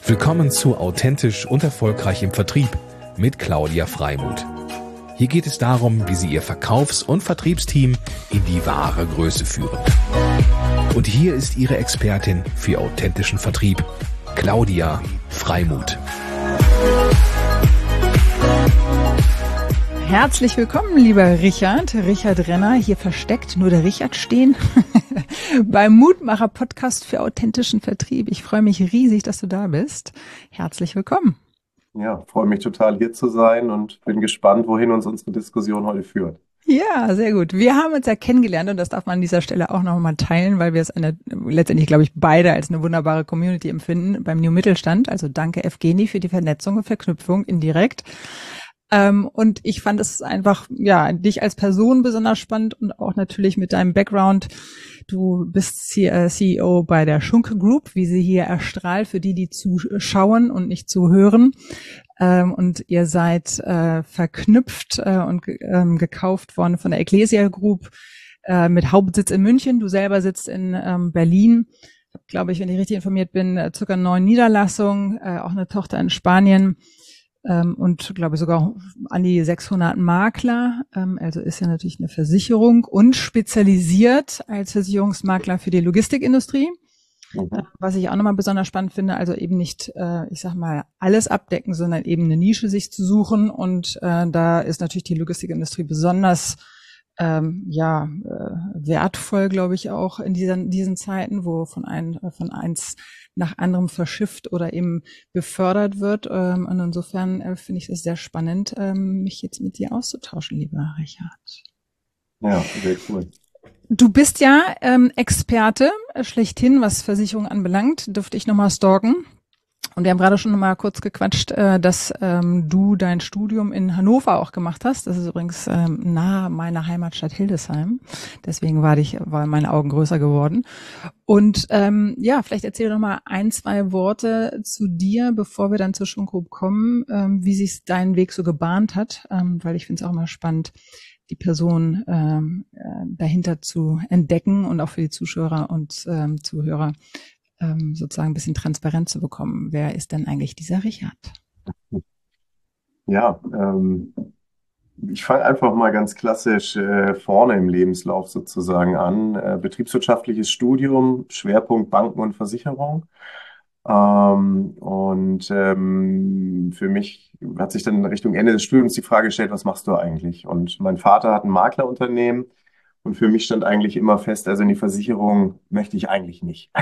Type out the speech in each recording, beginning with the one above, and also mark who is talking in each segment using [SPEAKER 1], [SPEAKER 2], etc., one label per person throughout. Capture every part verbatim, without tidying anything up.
[SPEAKER 1] Willkommen zu Authentisch und Erfolgreich im Vertrieb mit Claudia Freimuth. Hier geht es darum, wie Sie Ihr Verkaufs- und Vertriebsteam in die wahre Größe führen. Und hier ist Ihre Expertin für authentischen Vertrieb, Claudia Freimuth.
[SPEAKER 2] Herzlich willkommen, lieber Richard. Richard Renner, hier versteckt nur der Richard stehen beim Mutmacher-Podcast für authentischen Vertrieb. Ich freue mich riesig, dass du da bist. Herzlich willkommen.
[SPEAKER 3] Ja, freue mich total, hier zu sein und bin gespannt, wohin uns unsere Diskussion heute führt.
[SPEAKER 2] Ja, sehr gut. Wir haben uns ja kennengelernt und das darf man an dieser Stelle auch nochmal teilen, weil wir es eine, letztendlich, glaube ich, beide als eine wunderbare Community empfinden beim New Mittelstand. Also danke, Evgeni, für die Vernetzung und Verknüpfung indirekt. Ähm, und ich fand es einfach, ja, dich als Person besonders spannend und auch natürlich mit deinem Background. Du bist C E O bei der Schunke Group, wie sie hier erstrahlt, für die, die zuschauen und nicht zuhören. Ähm, und ihr seid äh, verknüpft äh, und ähm, gekauft worden von der Ecclesia Group äh, mit Hauptsitz in München. Du selber sitzt in ähm, Berlin. Ich habe, glaube ich, wenn ich richtig informiert bin, äh, circa neun Niederlassungen, äh, auch eine Tochter in Spanien. Ähm, und glaube ich sogar an die sechshundert Makler, ähm, also ist ja natürlich eine Versicherung und spezialisiert als Versicherungsmakler für die Logistikindustrie. Mhm. Äh, was ich auch nochmal besonders spannend finde, also eben nicht, äh, ich sag mal, alles abdecken, sondern eben eine Nische sich zu suchen und äh, da ist natürlich die Logistikindustrie besonders ähm, ja äh, wertvoll, glaube ich, auch in diesen, diesen Zeiten, wo von ein, von eins nach anderem verschifft oder eben befördert wird. Ähm, und insofern äh, finde ich es sehr spannend, ähm, mich jetzt mit dir auszutauschen, lieber Richard.
[SPEAKER 3] Ja, sehr cool.
[SPEAKER 2] Du bist ja ähm, Experte äh, schlechthin, was Versicherungen anbelangt. Dürfte ich nochmal stalken. Und wir haben gerade schon mal kurz gequatscht, äh, dass ähm, du dein Studium in Hannover auch gemacht hast. Das ist übrigens ähm, nahe meiner Heimatstadt Hildesheim. Deswegen war ich, waren meine Augen größer geworden. Und ähm, ja, vielleicht erzähl doch mal ein, zwei Worte zu dir, bevor wir dann zur Schunke Group kommen, ähm, wie sich dein Weg so gebahnt hat, ähm, weil ich finde es auch immer spannend, die Person ähm, äh, dahinter zu entdecken und auch für die Zuschauer und ähm, Zuhörer sozusagen ein bisschen transparent zu bekommen. Wer ist denn eigentlich dieser Richard?
[SPEAKER 3] Ja, ähm, ich fange einfach mal ganz klassisch äh, vorne im Lebenslauf sozusagen an. Äh, betriebswirtschaftliches Studium, Schwerpunkt Banken und Versicherung. Ähm, und ähm, für mich hat sich dann Richtung Ende des Studiums die Frage gestellt, was machst du eigentlich? Und mein Vater hat ein Maklerunternehmen und für mich stand eigentlich immer fest, also in die Versicherung möchte ich eigentlich nicht.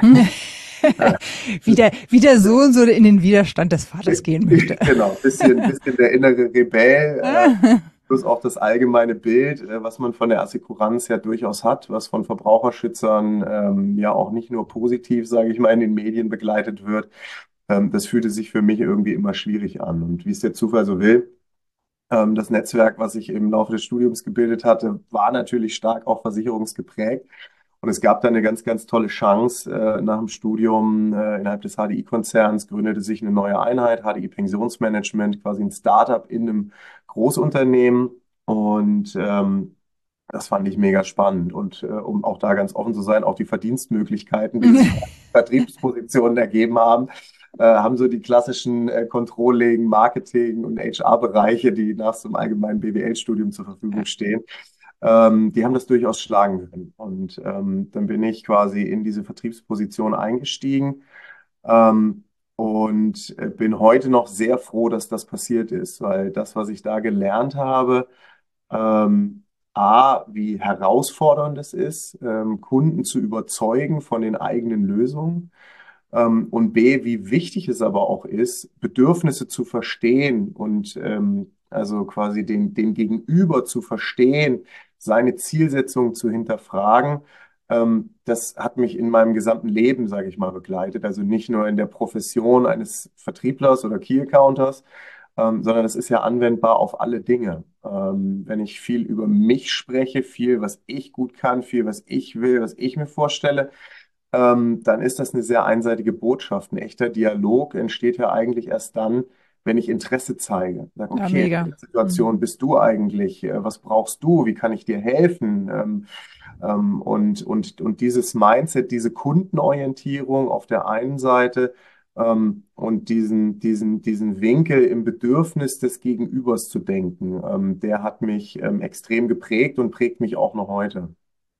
[SPEAKER 2] wie, der, wie der Sohn so in den Widerstand des Vaters gehen möchte.
[SPEAKER 3] Genau, bisschen, bisschen der innere Rebell, äh, plus auch das allgemeine Bild, äh, was man von der Assekuranz ja durchaus hat, was von Verbraucherschützern ähm, ja auch nicht nur positiv, sage ich mal, in den Medien begleitet wird. Ähm, das fühlte sich für mich irgendwie immer schwierig an. Und wie es der Zufall so will, ähm, das Netzwerk, was ich im Laufe des Studiums gebildet hatte, war natürlich stark auch versicherungsgeprägt. Und es gab da eine ganz, ganz tolle Chance. Äh, nach dem Studium äh, innerhalb des H D I-Konzerns gründete sich eine neue Einheit, H D I Pensionsmanagement, quasi ein Startup in einem Großunternehmen. Und ähm, das fand ich mega spannend. Und äh, um auch da ganz offen zu sein, auch die Verdienstmöglichkeiten, die sich Vertriebspositionen ergeben haben, äh, haben so die klassischen äh, Controlling, Marketing und H R-Bereiche, die nach so einem allgemeinen B W L-Studium zur Verfügung stehen. Ähm, die haben das durchaus schlagen können. Und ähm, dann bin ich quasi in diese Vertriebsposition eingestiegen ähm, und äh, bin heute noch sehr froh, dass das passiert ist, weil das, was ich da gelernt habe, ähm, A, wie herausfordernd es ist, ähm, Kunden zu überzeugen von den eigenen Lösungen. Ähm, und B, wie wichtig es aber auch ist, Bedürfnisse zu verstehen und ähm, also quasi den, den Gegenüber zu verstehen, seine Zielsetzung zu hinterfragen. Ähm, das hat mich in meinem gesamten Leben, sage ich mal, begleitet. Also nicht nur in der Profession eines Vertrieblers oder Key Accounters, ähm, sondern es ist ja anwendbar auf alle Dinge. Ähm, wenn ich viel über mich spreche, viel, was ich gut kann, viel, was ich will, was ich mir vorstelle, ähm, dann ist das eine sehr einseitige Botschaft. Ein echter Dialog entsteht ja eigentlich erst dann, wenn ich Interesse zeige. Sag,
[SPEAKER 2] Ja,
[SPEAKER 3] okay,
[SPEAKER 2] mega.
[SPEAKER 3] in welcher Situation bist du eigentlich? Äh, Was brauchst du? Wie kann ich dir helfen? Ähm, ähm, und, und, und dieses Mindset, diese Kundenorientierung auf der einen Seite Ähm, und diesen, diesen, diesen Winkel im Bedürfnis des Gegenübers zu denken, ähm, der hat mich ähm, extrem geprägt und prägt mich auch noch heute.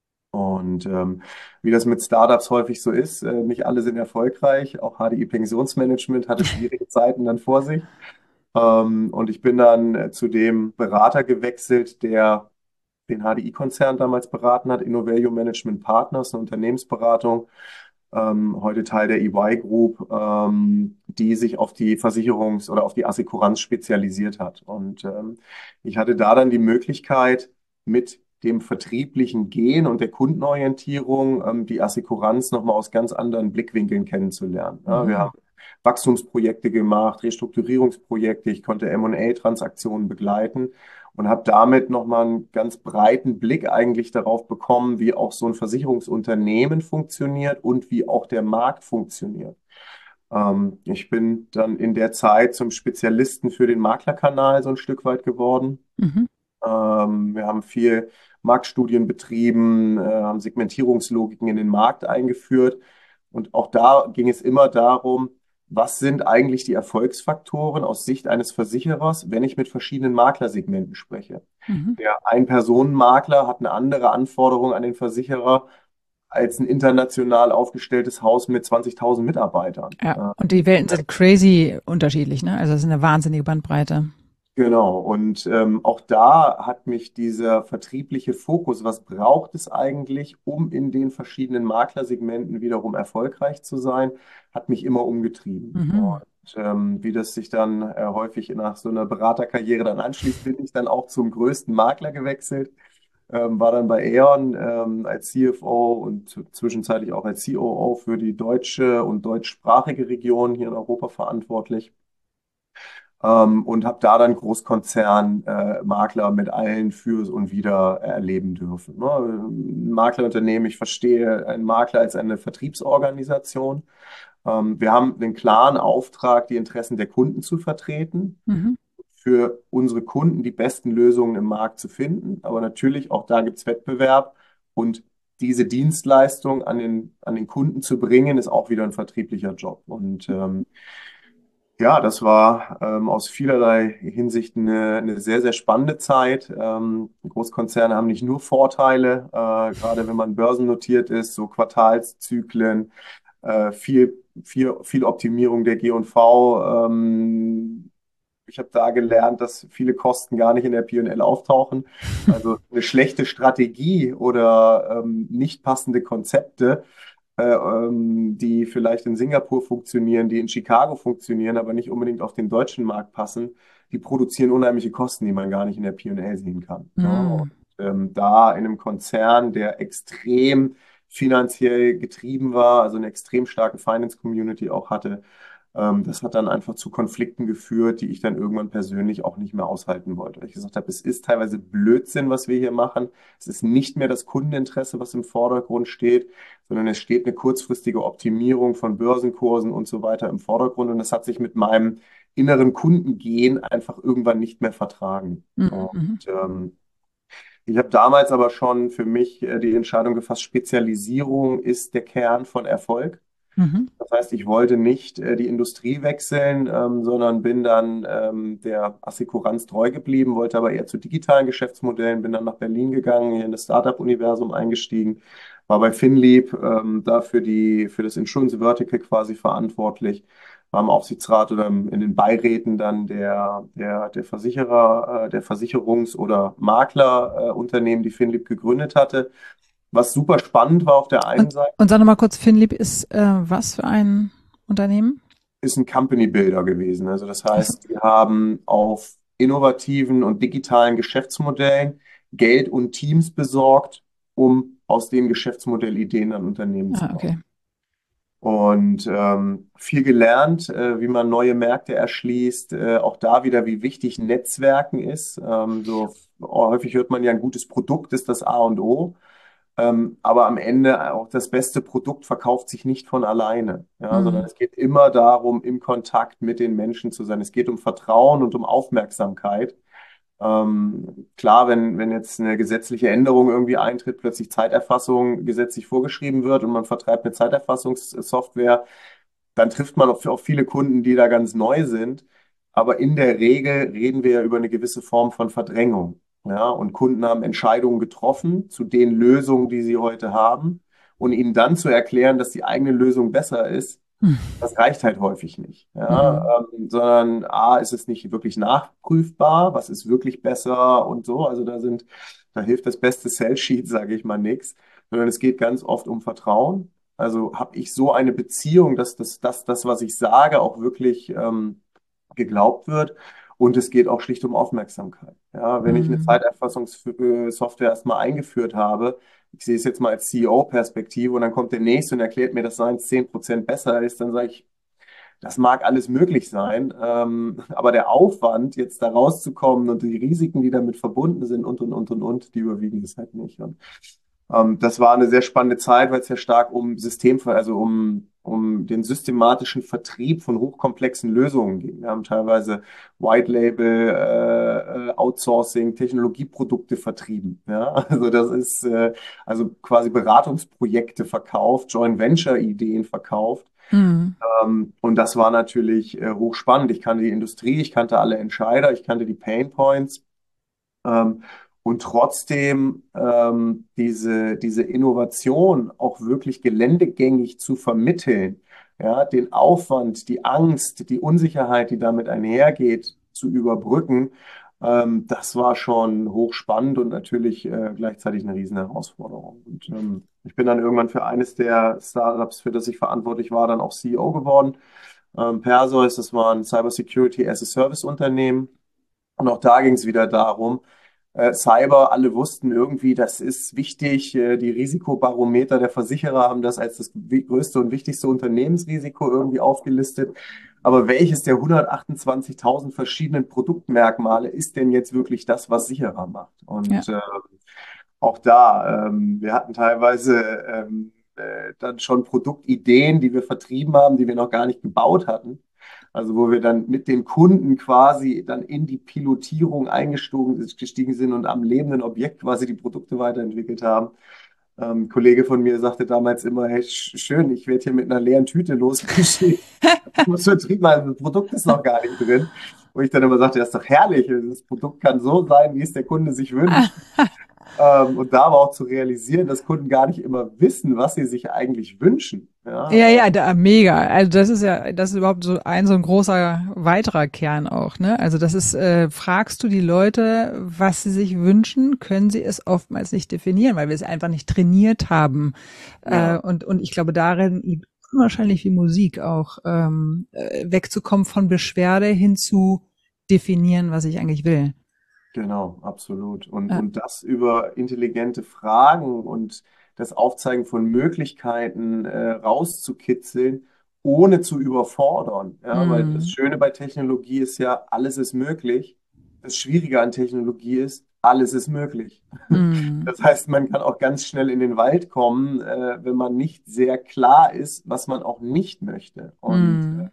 [SPEAKER 3] Und ähm, wie das mit Startups häufig so ist, äh, nicht alle sind erfolgreich. Auch H D I Pensionsmanagement hatte schwierige Zeiten dann vor sich. Ähm, und ich bin dann äh, zu dem Berater gewechselt, der den H D I-Konzern damals beraten hat, Innovalue Management Partners, eine Unternehmensberatung, ähm, heute Teil der E Y Group, ähm, die sich auf die Versicherungs- oder auf die Assekuranz spezialisiert hat. Und ähm, ich hatte da dann die Möglichkeit, mit dem vertrieblichen Gehen und der Kundenorientierung ähm, die Assekuranz nochmal aus ganz anderen Blickwinkeln kennenzulernen. Ja, wir
[SPEAKER 2] Mhm.
[SPEAKER 3] haben Wachstumsprojekte gemacht, Restrukturierungsprojekte, ich konnte M und A-Transaktionen begleiten und habe damit nochmal einen ganz breiten Blick eigentlich darauf bekommen, wie auch so ein Versicherungsunternehmen funktioniert und wie auch der Markt funktioniert. Ähm, ich bin dann in der Zeit zum Spezialisten für den Maklerkanal so ein Stück weit geworden.
[SPEAKER 2] Mhm.
[SPEAKER 3] Ähm, wir haben viel Marktstudien betrieben, äh, haben Segmentierungslogiken in den Markt eingeführt. Und auch da ging es immer darum, was sind eigentlich die Erfolgsfaktoren aus Sicht eines Versicherers, wenn ich mit verschiedenen Maklersegmenten spreche.
[SPEAKER 2] Mhm.
[SPEAKER 3] Der Ein-Personen-Makler hat eine andere Anforderung an den Versicherer als ein international aufgestelltes Haus mit zwanzigtausend Mitarbeitern.
[SPEAKER 2] Ja,
[SPEAKER 3] Äh,
[SPEAKER 2] und die Welten sind crazy unterschiedlich, ne? Also es ist eine wahnsinnige Bandbreite.
[SPEAKER 3] Genau, und ähm, auch da hat mich dieser vertriebliche Fokus, was braucht es eigentlich, um in den verschiedenen Maklersegmenten wiederum erfolgreich zu sein, hat mich immer umgetrieben.
[SPEAKER 2] Mhm.
[SPEAKER 3] Und ähm, wie das sich dann äh, häufig nach so einer Beraterkarriere dann anschließt, bin ich dann auch zum größten Makler gewechselt, ähm, war dann bei E.ON ähm, als C F O und zwischenzeitlich auch als C O O für die deutsche und deutschsprachige Region hier in Europa verantwortlich, ähm, und habe da dann Großkonzern, äh, Makler mit allen Fürs und Wider erleben dürfen. Ne? Ein Maklerunternehmen, ich verstehe einen Makler als eine Vertriebsorganisation. Ähm, wir haben den klaren Auftrag, die Interessen der Kunden zu vertreten,
[SPEAKER 2] Mhm.
[SPEAKER 3] für unsere Kunden die besten Lösungen im Markt zu finden. Aber natürlich, auch da gibt es Wettbewerb und diese Dienstleistung an den, an den Kunden zu bringen, ist auch wieder ein vertrieblicher Job. Und ähm, ja, das war ähm, aus vielerlei Hinsicht eine, eine sehr, sehr spannende Zeit. Ähm, Großkonzerne haben nicht nur Vorteile, äh, gerade wenn man börsennotiert ist, so Quartalszyklen, äh, viel, viel, viel Optimierung der G und V. Ähm, ich habe da gelernt, dass viele Kosten gar nicht in der P und L auftauchen. Also eine schlechte Strategie oder ähm, nicht passende Konzepte, äh, ähm, die vielleicht in Singapur funktionieren, die in Chicago funktionieren, aber nicht unbedingt auf den deutschen Markt passen, die produzieren unheimliche Kosten, die man gar nicht in der P und L sehen kann. Ne? Und
[SPEAKER 2] Mhm.
[SPEAKER 3] ähm, da in einem Konzern, der extrem finanziell getrieben war, also eine extrem starke Finance Community auch hatte, ähm, das hat dann einfach zu Konflikten geführt, die ich dann irgendwann persönlich auch nicht mehr aushalten wollte. Weil ich gesagt habe, es ist teilweise Blödsinn, was wir hier machen. Es ist nicht mehr das Kundeninteresse, was im Vordergrund steht, sondern es steht eine kurzfristige Optimierung von Börsenkursen und so weiter im Vordergrund. Und das hat sich mit meinem inneren Kundengehen einfach irgendwann nicht mehr vertragen. Und
[SPEAKER 2] Mhm.
[SPEAKER 3] ähm, ich habe damals aber schon für mich äh, die Entscheidung gefasst, Spezialisierung ist der Kern von Erfolg.
[SPEAKER 2] Mhm.
[SPEAKER 3] Das heißt, ich wollte nicht äh, die Industrie wechseln, ähm, sondern bin dann ähm, der Assekuranz treu geblieben, wollte aber eher zu digitalen Geschäftsmodellen, bin dann nach Berlin gegangen, hier in das Startup-Universum eingestiegen, war bei Finlieb ähm, da für die, für das Insurance Vertical quasi verantwortlich, war im Aufsichtsrat oder im, in den Beiräten dann der, der, der Versicherer, äh, der Versicherungs- oder Maklerunternehmen, äh, Unternehmen, die Finlieb gegründet hatte. Was super spannend war auf der einen
[SPEAKER 2] Und,
[SPEAKER 3] Seite,
[SPEAKER 2] und sag nochmal kurz, Finlieb ist äh, was für ein Unternehmen?
[SPEAKER 3] ist ein Company Builder gewesen. Also das
[SPEAKER 2] Also,
[SPEAKER 3] heißt, die haben auf innovativen und digitalen Geschäftsmodellen Geld und Teams besorgt, um aus den Geschäftsmodellideen ein Unternehmen zu
[SPEAKER 2] ah,
[SPEAKER 3] bauen.
[SPEAKER 2] okay.
[SPEAKER 3] Und ähm, viel gelernt, äh, wie man neue Märkte erschließt, äh, auch da wieder, wie wichtig Netzwerken ist. Ähm, so häufig hört man ja, ein gutes Produkt ist das A und O. Ähm, aber am Ende auch das beste Produkt verkauft sich nicht von alleine, ja, sondern
[SPEAKER 2] Mhm.
[SPEAKER 3] es geht immer darum, im Kontakt mit den Menschen zu sein. Es geht um Vertrauen und um Aufmerksamkeit. Ähm, klar, wenn, wenn jetzt eine gesetzliche Änderung irgendwie eintritt, plötzlich Zeiterfassung gesetzlich vorgeschrieben wird und man vertreibt eine Zeiterfassungssoftware, dann trifft man auf, auf viele Kunden, die da ganz neu sind. Aber in der Regel reden wir ja über eine gewisse Form von Verdrängung. Ja, und Kunden haben Entscheidungen getroffen zu den Lösungen, die sie heute haben. Und ihnen dann zu erklären, dass die eigene Lösung besser ist,
[SPEAKER 2] Hm.
[SPEAKER 3] das reicht halt häufig nicht. Ja,
[SPEAKER 2] Hm.
[SPEAKER 3] ähm, sondern A, ist es nicht wirklich nachprüfbar, was ist wirklich besser und so. Also da sind, da hilft das beste Sell-Sheet, sage ich mal, nichts, sondern es geht ganz oft um Vertrauen. Also habe ich so eine Beziehung, dass das, das, das, was ich sage, auch wirklich ähm, geglaubt wird. Und es geht auch schlicht um Aufmerksamkeit. Ja, wenn ich eine
[SPEAKER 2] Hm.
[SPEAKER 3] Zeiterfassungssoftware erstmal eingeführt habe, ich sehe es jetzt mal als C E O-Perspektive und dann kommt der Nächste und erklärt mir, dass seins zehn Prozent besser ist, dann sage ich, das mag alles möglich sein, ähm, aber der Aufwand, jetzt da rauszukommen und die Risiken, die damit verbunden sind und, und, und, und, und, die überwiegen es halt nicht. Und ähm, das war eine sehr spannende Zeit, weil es ja stark um System, also um, um den systematischen Vertrieb von hochkomplexen Lösungen ging. Wir haben teilweise White Label, äh, äh, Outsourcing, Technologieprodukte vertrieben. Ja? Also das ist äh, also quasi Beratungsprojekte verkauft, Joint Venture Ideen verkauft.
[SPEAKER 2] Hm.
[SPEAKER 3] Ähm, und das war natürlich äh, hochspannend. Ich kannte die Industrie, ich kannte alle Entscheider, ich kannte die Pain Points. Ähm, und trotzdem ähm, diese, diese Innovation auch wirklich geländegängig zu vermitteln, ja, den Aufwand, die Angst, die Unsicherheit, die damit einhergeht, zu überbrücken, ähm, das war schon hochspannend und natürlich äh, gleichzeitig eine riesen Herausforderung. Und ähm, ich bin dann irgendwann für eines der Startups, für das ich verantwortlich war, dann auch C E O geworden. Ähm, Perseus, das war ein Cybersecurity as a Service Unternehmen. Und auch da ging es wieder darum, äh, Cyber, alle wussten irgendwie, das ist wichtig. Äh, die Risikobarometer der Versicherer haben das als das wi- größte und wichtigste Unternehmensrisiko irgendwie aufgelistet. Aber welches der hundertachtundzwanzigtausend verschiedenen Produktmerkmale ist denn jetzt wirklich das, was sicherer macht?
[SPEAKER 2] Ja.
[SPEAKER 3] Und äh, auch da, ähm, wir hatten teilweise ähm, äh, dann schon Produktideen, die wir vertrieben haben, die wir noch gar nicht gebaut hatten. Also wo wir dann mit den Kunden quasi dann in die Pilotierung eingestiegen gestiegen sind und am lebenden Objekt quasi die Produkte weiterentwickelt haben. Ähm, ein Kollege von mir sagte damals immer, hey, sch- schön, ich werde hier mit einer leeren Tüte losgeschickt. Ich muss vertrieben, das Produkt ist noch gar nicht drin. Wo ich dann immer sagte, das ist doch herrlich, das Produkt kann so sein, wie es der Kunde sich wünscht. Ähm, und da aber auch zu realisieren, dass Kunden gar nicht immer wissen, was sie sich eigentlich wünschen.
[SPEAKER 2] Ja,
[SPEAKER 3] Ja,
[SPEAKER 2] ja, da, mega. Also das ist ja, das ist überhaupt so ein so ein großer weiterer Kern auch, ne? Also das ist, äh, fragst du die Leute, was sie sich wünschen, können sie es oftmals nicht definieren, weil wir es einfach nicht trainiert haben. Äh,
[SPEAKER 3] ja,
[SPEAKER 2] und und ich glaube, darin liegt unwahrscheinlich wie Musik auch, ähm, äh, wegzukommen von Beschwerde hin zu definieren, was ich eigentlich will.
[SPEAKER 3] genau, absolut. Und,
[SPEAKER 2] Ja.
[SPEAKER 3] und das über intelligente Fragen und das Aufzeigen von Möglichkeiten äh, rauszukitzeln, ohne zu überfordern. Ja, weil das
[SPEAKER 2] Mm,
[SPEAKER 3] Schöne bei Technologie ist ja, alles ist möglich. Das Schwierige an Technologie ist, alles ist möglich.
[SPEAKER 2] mm,
[SPEAKER 3] Das heißt, man kann auch ganz schnell in den Wald kommen, äh, wenn man nicht sehr klar ist, was man auch nicht möchte. Und
[SPEAKER 2] mm.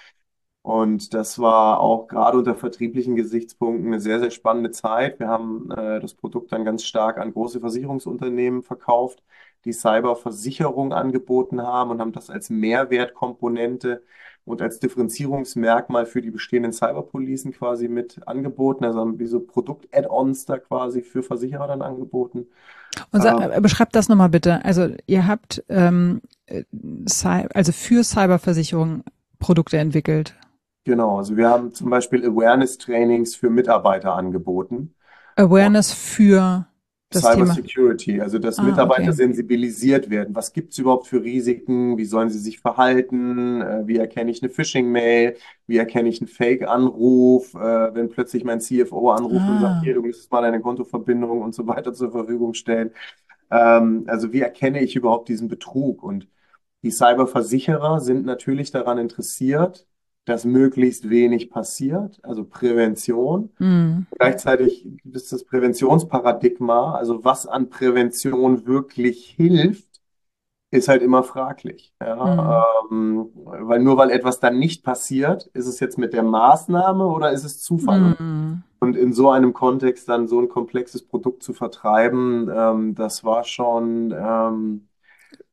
[SPEAKER 3] und das war auch gerade unter vertrieblichen Gesichtspunkten eine sehr, sehr spannende Zeit. Wir haben äh, das Produkt dann ganz stark an große Versicherungsunternehmen verkauft, die Cyberversicherung angeboten haben und haben das als Mehrwertkomponente und als Differenzierungsmerkmal für die bestehenden Cyberpolicen quasi mit angeboten. Also haben wir so Produkt-Add-ons da quasi für Versicherer dann angeboten.
[SPEAKER 2] Und sa-
[SPEAKER 3] Ähm,
[SPEAKER 2] äh, beschreibt das nochmal bitte. Also ihr habt ähm, äh, Cy- also für Cyberversicherung Produkte entwickelt.
[SPEAKER 3] genau, also wir haben zum Beispiel Awareness-Trainings für Mitarbeiter angeboten.
[SPEAKER 2] Awareness für das
[SPEAKER 3] Cyber
[SPEAKER 2] Thema.
[SPEAKER 3] Security, also dass
[SPEAKER 2] Ah,
[SPEAKER 3] Mitarbeiter
[SPEAKER 2] okay.
[SPEAKER 3] sensibilisiert werden. Was gibt es überhaupt für Risiken? Wie sollen sie sich verhalten? Äh, Wie erkenne ich eine Phishing-Mail? Wie erkenne ich einen Fake-Anruf? Äh, Wenn plötzlich mein C F O anruft und sagt, hier,
[SPEAKER 2] Ah.
[SPEAKER 3] du müsstest mal deine Kontoverbindung und so weiter zur Verfügung stellen. Ähm, Also wie erkenne ich überhaupt diesen Betrug? Und die Cyberversicherer sind natürlich daran interessiert, dass möglichst wenig passiert, also Prävention.
[SPEAKER 2] Hm.
[SPEAKER 3] Gleichzeitig gibt es das Präventionsparadigma, also was an Prävention wirklich hilft, ist halt immer fraglich.
[SPEAKER 2] Hm.
[SPEAKER 3] Ja, ähm, weil nur weil etwas dann nicht passiert, ist es jetzt mit der Maßnahme oder ist es Zufall? Und,
[SPEAKER 2] Hm.
[SPEAKER 3] und in so einem Kontext dann so ein komplexes Produkt zu vertreiben, ähm, das war schon, ähm,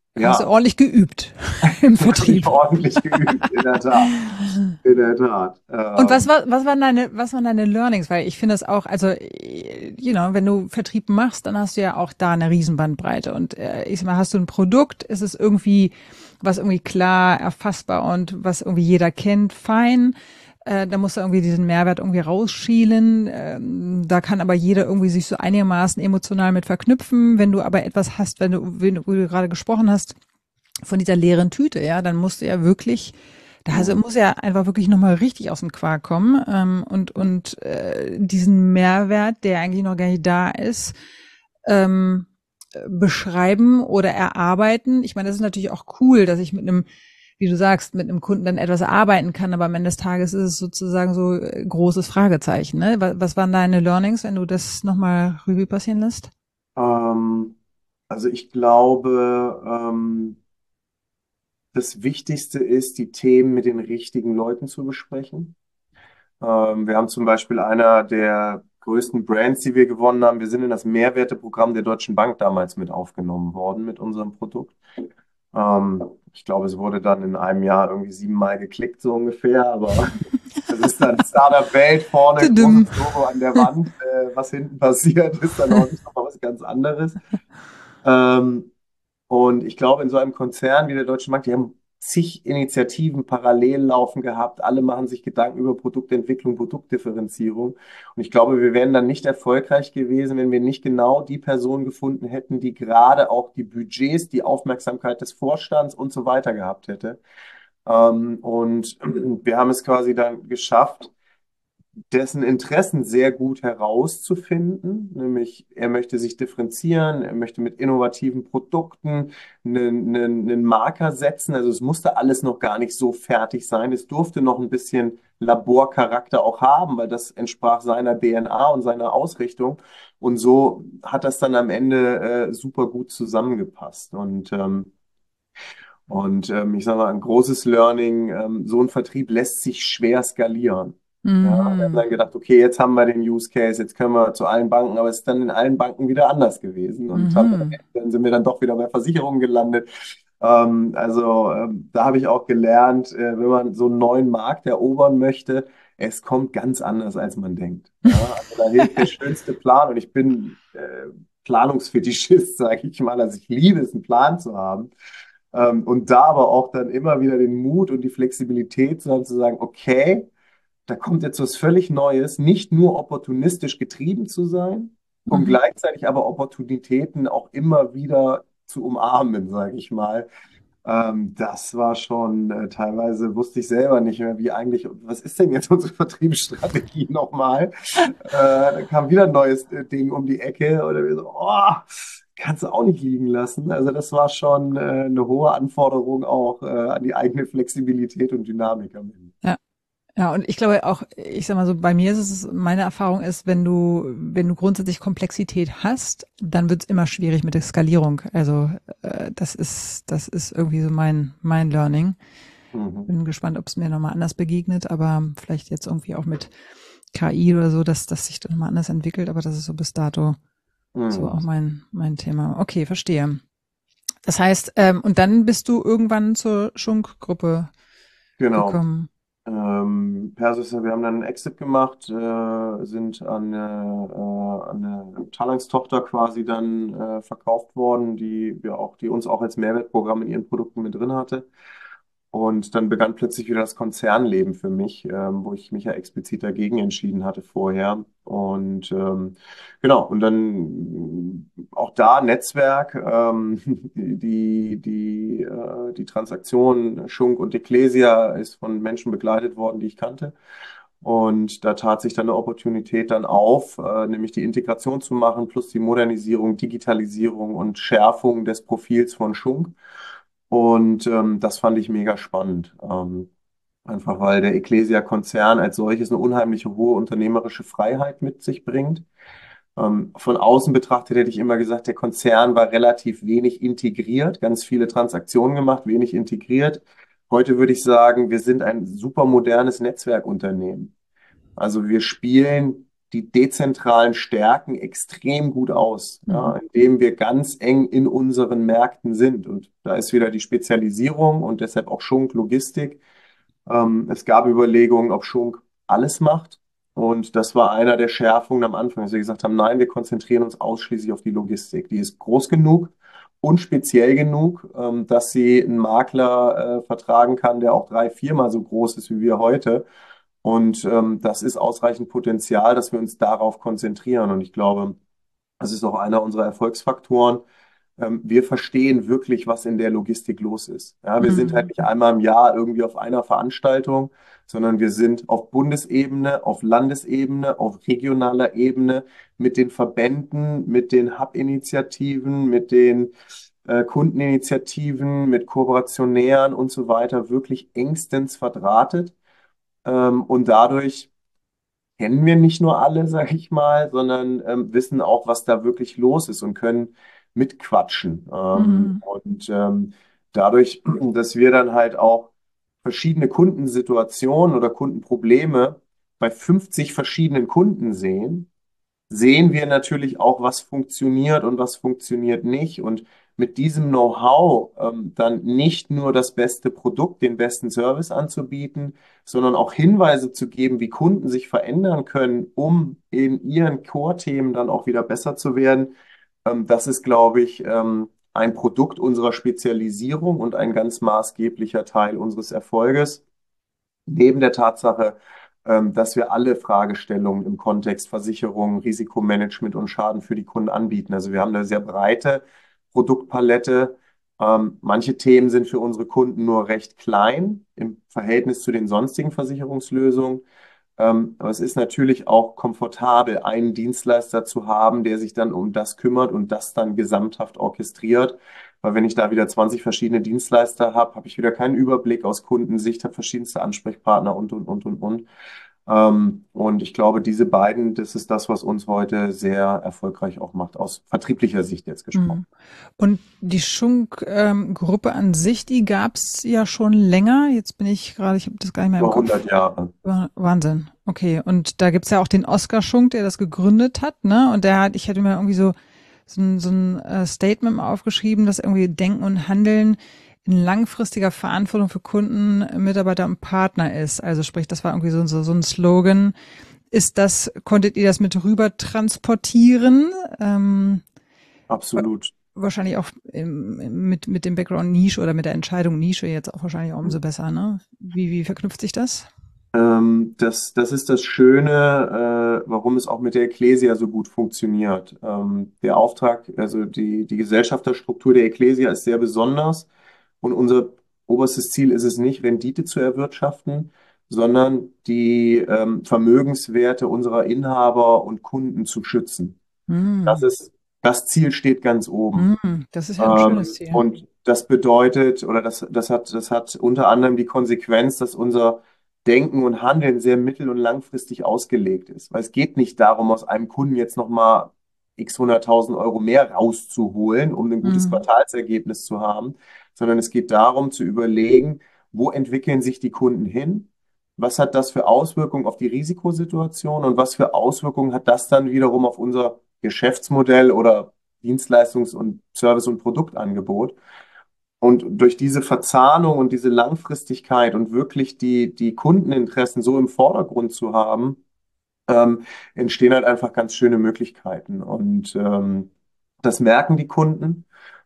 [SPEAKER 2] Hast du
[SPEAKER 3] Ja,
[SPEAKER 2] ordentlich geübt im
[SPEAKER 3] nicht
[SPEAKER 2] Vertrieb.
[SPEAKER 3] ordentlich geübt, in der Tat. In der Tat.
[SPEAKER 2] Und was
[SPEAKER 3] Ähm,
[SPEAKER 2] war, was waren deine, was waren deine Learnings? Weil ich finde das auch, also, äh, you know, wenn du Vertrieb machst, dann hast du ja auch da eine Riesenbandbreite. Und äh, ich sag mal, hast du ein Produkt, ist es irgendwie, was irgendwie klar, erfassbar und was irgendwie jeder kennt, fein. Äh, da musst du irgendwie diesen Mehrwert irgendwie rausschielen. Ähm, da kann aber jeder irgendwie sich so einigermaßen emotional mit verknüpfen. Wenn du aber etwas hast, wenn du, wenn du, wo du gerade gesprochen hast, von dieser leeren Tüte, ja, dann musst du ja wirklich, da also
[SPEAKER 3] mhm.
[SPEAKER 2] muss ja einfach wirklich nochmal richtig aus dem Quark kommen ähm, und und äh, diesen Mehrwert, der eigentlich noch gar nicht da ist, ähm, äh, beschreiben oder erarbeiten. Ich meine, das ist natürlich auch cool, dass ich mit einem, wie du sagst, mit einem Kunden dann etwas erarbeiten kann, aber am Ende des Tages ist es sozusagen so äh, großes Fragezeichen. Ne? Was, was waren deine Learnings, wenn du das nochmal Revue passieren lässt?
[SPEAKER 3] Ähm, also ich glaube, ähm, das Wichtigste ist, die Themen mit den richtigen Leuten zu besprechen. Ähm, wir haben zum Beispiel einer der größten Brands, die wir gewonnen haben. Wir sind in das Mehrwerteprogramm der Deutschen Bank damals mit aufgenommen worden mit unserem Produkt. Ähm, ich glaube, es wurde dann in einem Jahr irgendwie siebenmal geklickt, so ungefähr. Aber das ist dann Startup-Welt vorne,
[SPEAKER 2] Tudum.
[SPEAKER 3] großes Logo an der Wand. Äh, was hinten passiert, ist dann auch nicht nochmal was ganz anderes. Ähm, und ich glaube, in so einem Konzern wie der Deutsche Bank, die haben zig Initiativen parallel laufen gehabt. Alle machen sich Gedanken über Produktentwicklung, Produktdifferenzierung. Und ich glaube, wir wären dann nicht erfolgreich gewesen, wenn wir nicht genau die Person gefunden hätten, die gerade auch die Budgets, die Aufmerksamkeit des Vorstands und so weiter gehabt hätte. Ähm, und wir haben es quasi dann geschafft, dessen Interessen sehr gut herauszufinden, nämlich er möchte sich differenzieren, er möchte mit innovativen Produkten einen, einen, einen Marker setzen. Also es musste alles noch gar nicht so fertig sein. Es durfte noch ein bisschen Laborcharakter auch haben, weil das entsprach seiner D N A und seiner Ausrichtung. Und so hat das dann am Ende äh, super gut zusammengepasst. Und ähm, und ähm, ich sage mal, ein großes Learning, ähm, so ein Vertrieb lässt sich schwer skalieren. Ja, wir haben
[SPEAKER 2] Mhm.
[SPEAKER 3] dann gedacht, okay, jetzt haben wir den Use Case, jetzt können wir zu allen Banken, aber es ist dann in allen Banken wieder anders gewesen und haben,
[SPEAKER 2] Mhm.
[SPEAKER 3] dann sind wir dann doch wieder bei Versicherungen gelandet. Ähm, also ähm, da habe ich auch gelernt, äh, wenn man so einen neuen Markt erobern möchte, es kommt ganz anders, als man denkt. Ja, also da hilft der schönste Plan und ich bin äh, Planungsfetischist, sage ich mal. Also ich liebe es, einen Plan zu haben. Ähm, und da aber auch dann immer wieder den Mut und die Flexibilität zu haben, zu sagen, okay, da kommt jetzt was völlig Neues, nicht nur opportunistisch getrieben zu sein, um
[SPEAKER 2] Mhm.
[SPEAKER 3] gleichzeitig aber Opportunitäten auch immer wieder zu umarmen, sage ich mal. Ähm, das war schon, äh, teilweise wusste ich selber nicht mehr, wie eigentlich, was ist denn jetzt unsere Vertriebsstrategie nochmal? Äh, dann kam wieder ein neues äh, Ding um die Ecke oder wir so, oh, kannst du auch nicht liegen lassen. Also das war schon äh, eine hohe Anforderung auch äh, an die eigene Flexibilität und Dynamik am Ende.
[SPEAKER 2] Ja. Ja, und ich glaube auch, ich sag mal so, bei mir ist es, meine Erfahrung ist, wenn du, wenn du grundsätzlich Komplexität hast, dann wird es immer schwierig mit der Skalierung. Also äh, das ist, das ist irgendwie so mein, mein Learning.
[SPEAKER 3] Mhm.
[SPEAKER 2] Bin gespannt, ob es mir nochmal anders begegnet, aber vielleicht jetzt irgendwie auch mit K I oder so, dass das sich dann nochmal anders entwickelt, aber das ist so bis dato so
[SPEAKER 3] Mhm.
[SPEAKER 2] auch mein, mein Thema. Okay, verstehe. Das heißt, ähm, und dann bist du irgendwann zur Schunk-Gruppe
[SPEAKER 3] Genau.
[SPEAKER 2] gekommen.
[SPEAKER 3] Ähm, Persis, wir haben dann einen Exit gemacht, äh, sind an, äh, an eine Talanx-Tochter quasi dann äh, verkauft worden, die wir auch, die uns auch als Mehrwertprogramm in ihren Produkten mit drin hatte. Und dann begann plötzlich wieder das Konzernleben für mich, ähm, wo ich mich ja explizit dagegen entschieden hatte vorher. Und ähm, genau, und dann auch da Netzwerk, ähm, die, die, äh, die Transaktion Schunk und Ecclesia ist von Menschen begleitet worden, die ich kannte. Und da tat sich dann eine Opportunität dann auf, äh, nämlich die Integration zu machen, plus die Modernisierung, Digitalisierung und Schärfung des Profils von Schunk. Und ähm, das fand ich mega spannend. Ähm, einfach weil der Ecclesia-Konzern als solches eine unheimliche hohe unternehmerische Freiheit mit sich bringt. Ähm, von außen betrachtet hätte ich immer gesagt, der Konzern war relativ wenig integriert, ganz viele Transaktionen gemacht, wenig integriert. Heute würde ich sagen, wir sind ein super modernes Netzwerkunternehmen. Also wir spielen die dezentralen Stärken extrem gut aus, ja,
[SPEAKER 2] Mhm.
[SPEAKER 3] indem wir ganz eng in unseren Märkten sind. Und da ist wieder die Spezialisierung und deshalb auch Schunk Logistik. Ähm, es gab Überlegungen, ob Schunk alles macht. Und das war einer der Schärfungen am Anfang, dass wir gesagt haben, nein, wir konzentrieren uns ausschließlich auf die Logistik. Die ist groß genug und speziell genug, ähm, dass sie einen Makler äh, vertragen kann, der auch drei, viermal so groß ist wie wir heute. Und ähm, das ist ausreichend Potenzial, dass wir uns darauf konzentrieren. Und ich glaube, das ist auch einer unserer Erfolgsfaktoren. Ähm, wir verstehen wirklich, was in der Logistik los ist. Ja, wir sind halt
[SPEAKER 2] Mhm.
[SPEAKER 3] nicht einmal im Jahr irgendwie auf einer Veranstaltung, sondern wir sind auf Bundesebene, auf Landesebene, auf regionaler Ebene mit den Verbänden, mit den Hub-Initiativen, mit den äh, Kundeninitiativen, mit Kooperationären und so weiter wirklich engstens verdrahtet. Ähm, und dadurch kennen wir nicht nur alle, sag ich mal, sondern ähm, wissen auch, was da wirklich los ist und können mitquatschen. Ähm,
[SPEAKER 2] Mhm.
[SPEAKER 3] und ähm, dadurch, dass wir dann halt auch verschiedene Kundensituationen oder Kundenprobleme bei fünfzig verschiedenen Kunden sehen, sehen wir natürlich auch, was funktioniert und was funktioniert nicht. Und mit diesem Know-how ähm, dann nicht nur das beste Produkt, den besten Service anzubieten, sondern auch Hinweise zu geben, wie Kunden sich verändern können, um in ihren Core-Themen dann auch wieder besser zu werden. Ähm, das ist, glaube ich, ähm, ein Produkt unserer Spezialisierung und ein ganz maßgeblicher Teil unseres Erfolges. Neben der Tatsache, ähm, dass wir alle Fragestellungen im Kontext Versicherung, Risikomanagement und Schaden für die Kunden anbieten. Also wir haben eine sehr breite Produktpalette. Ähm, manche Themen sind für unsere Kunden nur recht klein im Verhältnis zu den sonstigen Versicherungslösungen. Ähm, aber es ist natürlich auch komfortabel, einen Dienstleister zu haben, der sich dann um das kümmert und das dann gesamthaft orchestriert. Weil wenn ich da wieder zwanzig verschiedene Dienstleister habe, habe ich wieder keinen Überblick aus Kundensicht, habe verschiedenste Ansprechpartner und, und, und, und, und. Ähm, und ich glaube, diese beiden, das ist das, was uns heute sehr erfolgreich auch macht, aus vertrieblicher Sicht jetzt gesprochen.
[SPEAKER 2] Mhm. Und die Schunk-Gruppe an sich, die gab's ja schon länger. Jetzt bin ich gerade, ich habe das gar nicht mehr im
[SPEAKER 3] Über
[SPEAKER 2] Kopf.
[SPEAKER 3] hundert Jahre.
[SPEAKER 2] Wa- Wahnsinn. Okay. Und da gibt's ja auch den Oskar Schunk, der das gegründet hat, ne? Und der hat, ich hatte mir irgendwie so, so ein, so ein äh, Statement mal aufgeschrieben, dass irgendwie Denken und Handeln in langfristiger Verantwortung für Kunden, Mitarbeiter und Partner ist. Also sprich, das war irgendwie so, so, so ein Slogan. Ist das, konntet ihr das mit rüber transportieren? Ähm,
[SPEAKER 3] Absolut.
[SPEAKER 2] wahrscheinlich auch im, mit, mit dem Background Nische oder mit der Entscheidung Nische jetzt auch wahrscheinlich auch umso besser, ne? Wie, wie verknüpft sich das?
[SPEAKER 3] Ähm, das, das ist das Schöne, äh, warum es auch mit der Ecclesia so gut funktioniert. Ähm, der Auftrag, also die, die Gesellschafterstruktur der Ecclesia ist sehr besonders und unser oberstes Ziel ist es nicht, Rendite zu erwirtschaften, sondern die ähm, Vermögenswerte unserer Inhaber und Kunden zu schützen. Das
[SPEAKER 2] Hm.
[SPEAKER 3] ist, das Ziel steht ganz oben.
[SPEAKER 2] Hm. Das ist ja ein schönes
[SPEAKER 3] Ähm,
[SPEAKER 2] Ziel.
[SPEAKER 3] und das bedeutet, oder das, das hat, das hat unter anderem die Konsequenz, dass unser Denken und Handeln sehr mittel- und langfristig ausgelegt ist. Weil es geht nicht darum, aus einem Kunden jetzt nochmal x hunderttausend Euro mehr rauszuholen, um ein gutes
[SPEAKER 2] Hm.
[SPEAKER 3] Quartalsergebnis zu haben, sondern es geht darum zu überlegen, wo entwickeln sich die Kunden hin? Was hat das für Auswirkungen auf die Risikosituation und was für Auswirkungen hat das dann wiederum auf unser Geschäftsmodell oder Dienstleistungs- und Service- und Produktangebot? Und durch diese Verzahnung und diese Langfristigkeit und wirklich die, die Kundeninteressen so im Vordergrund zu haben, ähm, entstehen halt einfach ganz schöne Möglichkeiten. Und ähm, das merken die Kunden.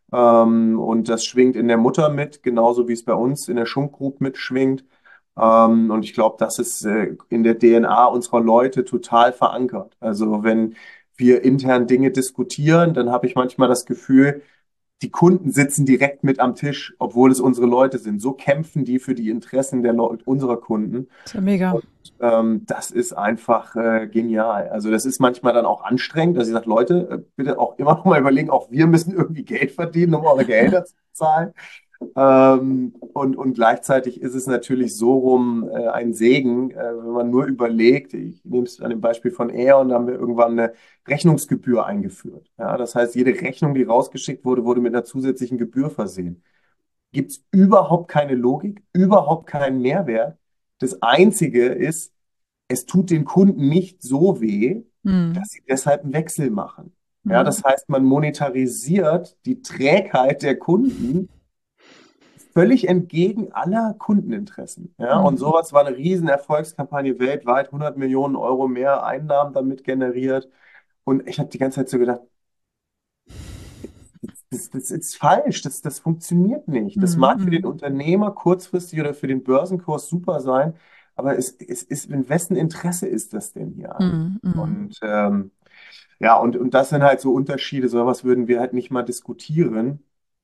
[SPEAKER 3] Ähm, und das schwingt in der Mutter mit, genauso wie es bei uns in der Schunk Group mitschwingt. Ähm, und ich glaube, das ist äh, in der D N A unserer Leute total verankert. Also wenn wir intern Dinge diskutieren, dann habe ich manchmal das Gefühl, die Kunden sitzen direkt mit am Tisch, obwohl es unsere Leute sind. So kämpfen die für die Interessen der Leute, unserer Kunden.
[SPEAKER 2] Ist ja mega.
[SPEAKER 3] Und ähm, das ist einfach äh, genial. Also das ist manchmal dann auch anstrengend, dass ich sage, Leute, äh, bitte auch immer noch mal überlegen, auch wir müssen irgendwie Geld verdienen, um eure Gehälter zu zahlen. Ähm, und, und gleichzeitig ist es natürlich so rum äh, ein Segen, äh, wenn man nur überlegt, ich nehme es an dem Beispiel von Aeon, da haben wir irgendwann eine Rechnungsgebühr eingeführt. Ja, das heißt, jede Rechnung, die rausgeschickt wurde, wurde mit einer zusätzlichen Gebühr versehen. Gibt es überhaupt keine Logik, überhaupt keinen Mehrwert. Das Einzige ist, es tut den Kunden nicht so weh,
[SPEAKER 2] Mhm.
[SPEAKER 3] dass sie deshalb einen Wechsel machen. Ja,
[SPEAKER 2] Mhm.
[SPEAKER 3] das heißt, man monetarisiert die Trägheit der Kunden völlig entgegen aller Kundeninteressen. Ja, und
[SPEAKER 2] Mhm.
[SPEAKER 3] sowas war eine riesen Erfolgskampagne weltweit, hundert Millionen Euro mehr Einnahmen damit generiert. Und ich habe die ganze Zeit so gedacht, das, das ist falsch, das, das funktioniert nicht. Das mag für den
[SPEAKER 2] Mhm.
[SPEAKER 3] Unternehmer kurzfristig oder für den Börsenkurs super sein, aber es, es ist, in wessen Interesse ist das denn hier eigentlich?
[SPEAKER 2] Mhm. Mhm.
[SPEAKER 3] Und ähm, ja, und, und das sind halt so Unterschiede, so was würden wir halt nicht mal diskutieren.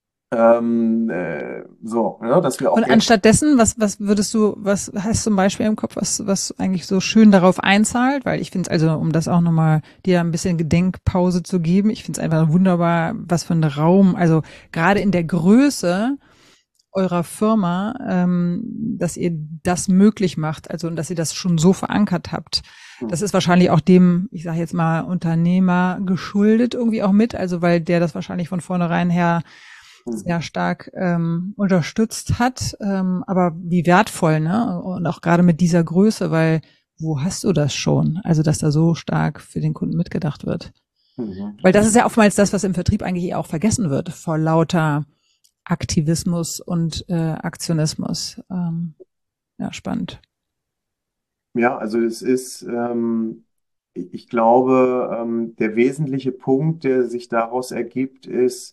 [SPEAKER 3] Ähm, äh, so, ne, dass wir auch
[SPEAKER 2] Und
[SPEAKER 3] jetzt.
[SPEAKER 2] anstatt dessen, was, was würdest du, was hast du zum Beispiel im Kopf, was, was eigentlich so schön darauf einzahlt? Weil ich finde es, also um das auch nochmal dir ein bisschen Gedenkpause zu geben, ich finde es einfach wunderbar, was für ein Raum, also gerade in der Größe eurer Firma, ähm, dass ihr das möglich macht, also und dass ihr das schon so verankert habt. Das ist wahrscheinlich auch dem, ich sage jetzt mal, Unternehmer geschuldet irgendwie auch mit, also weil der das wahrscheinlich von vornherein her sehr stark ähm, unterstützt hat. Ähm, aber wie wertvoll, ne? Und auch gerade mit dieser Größe, weil wo hast du das schon? Also, dass da so stark für den Kunden mitgedacht wird.
[SPEAKER 3] Mhm.
[SPEAKER 2] Weil das ist ja oftmals das, was im Vertrieb eigentlich auch vergessen wird, vor lauter Aktivismus und äh, Aktionismus. Ähm, ja, spannend.
[SPEAKER 3] Ja, also es ist, ähm, ich ich glaube, ähm, der wesentliche Punkt, der sich daraus ergibt, ist,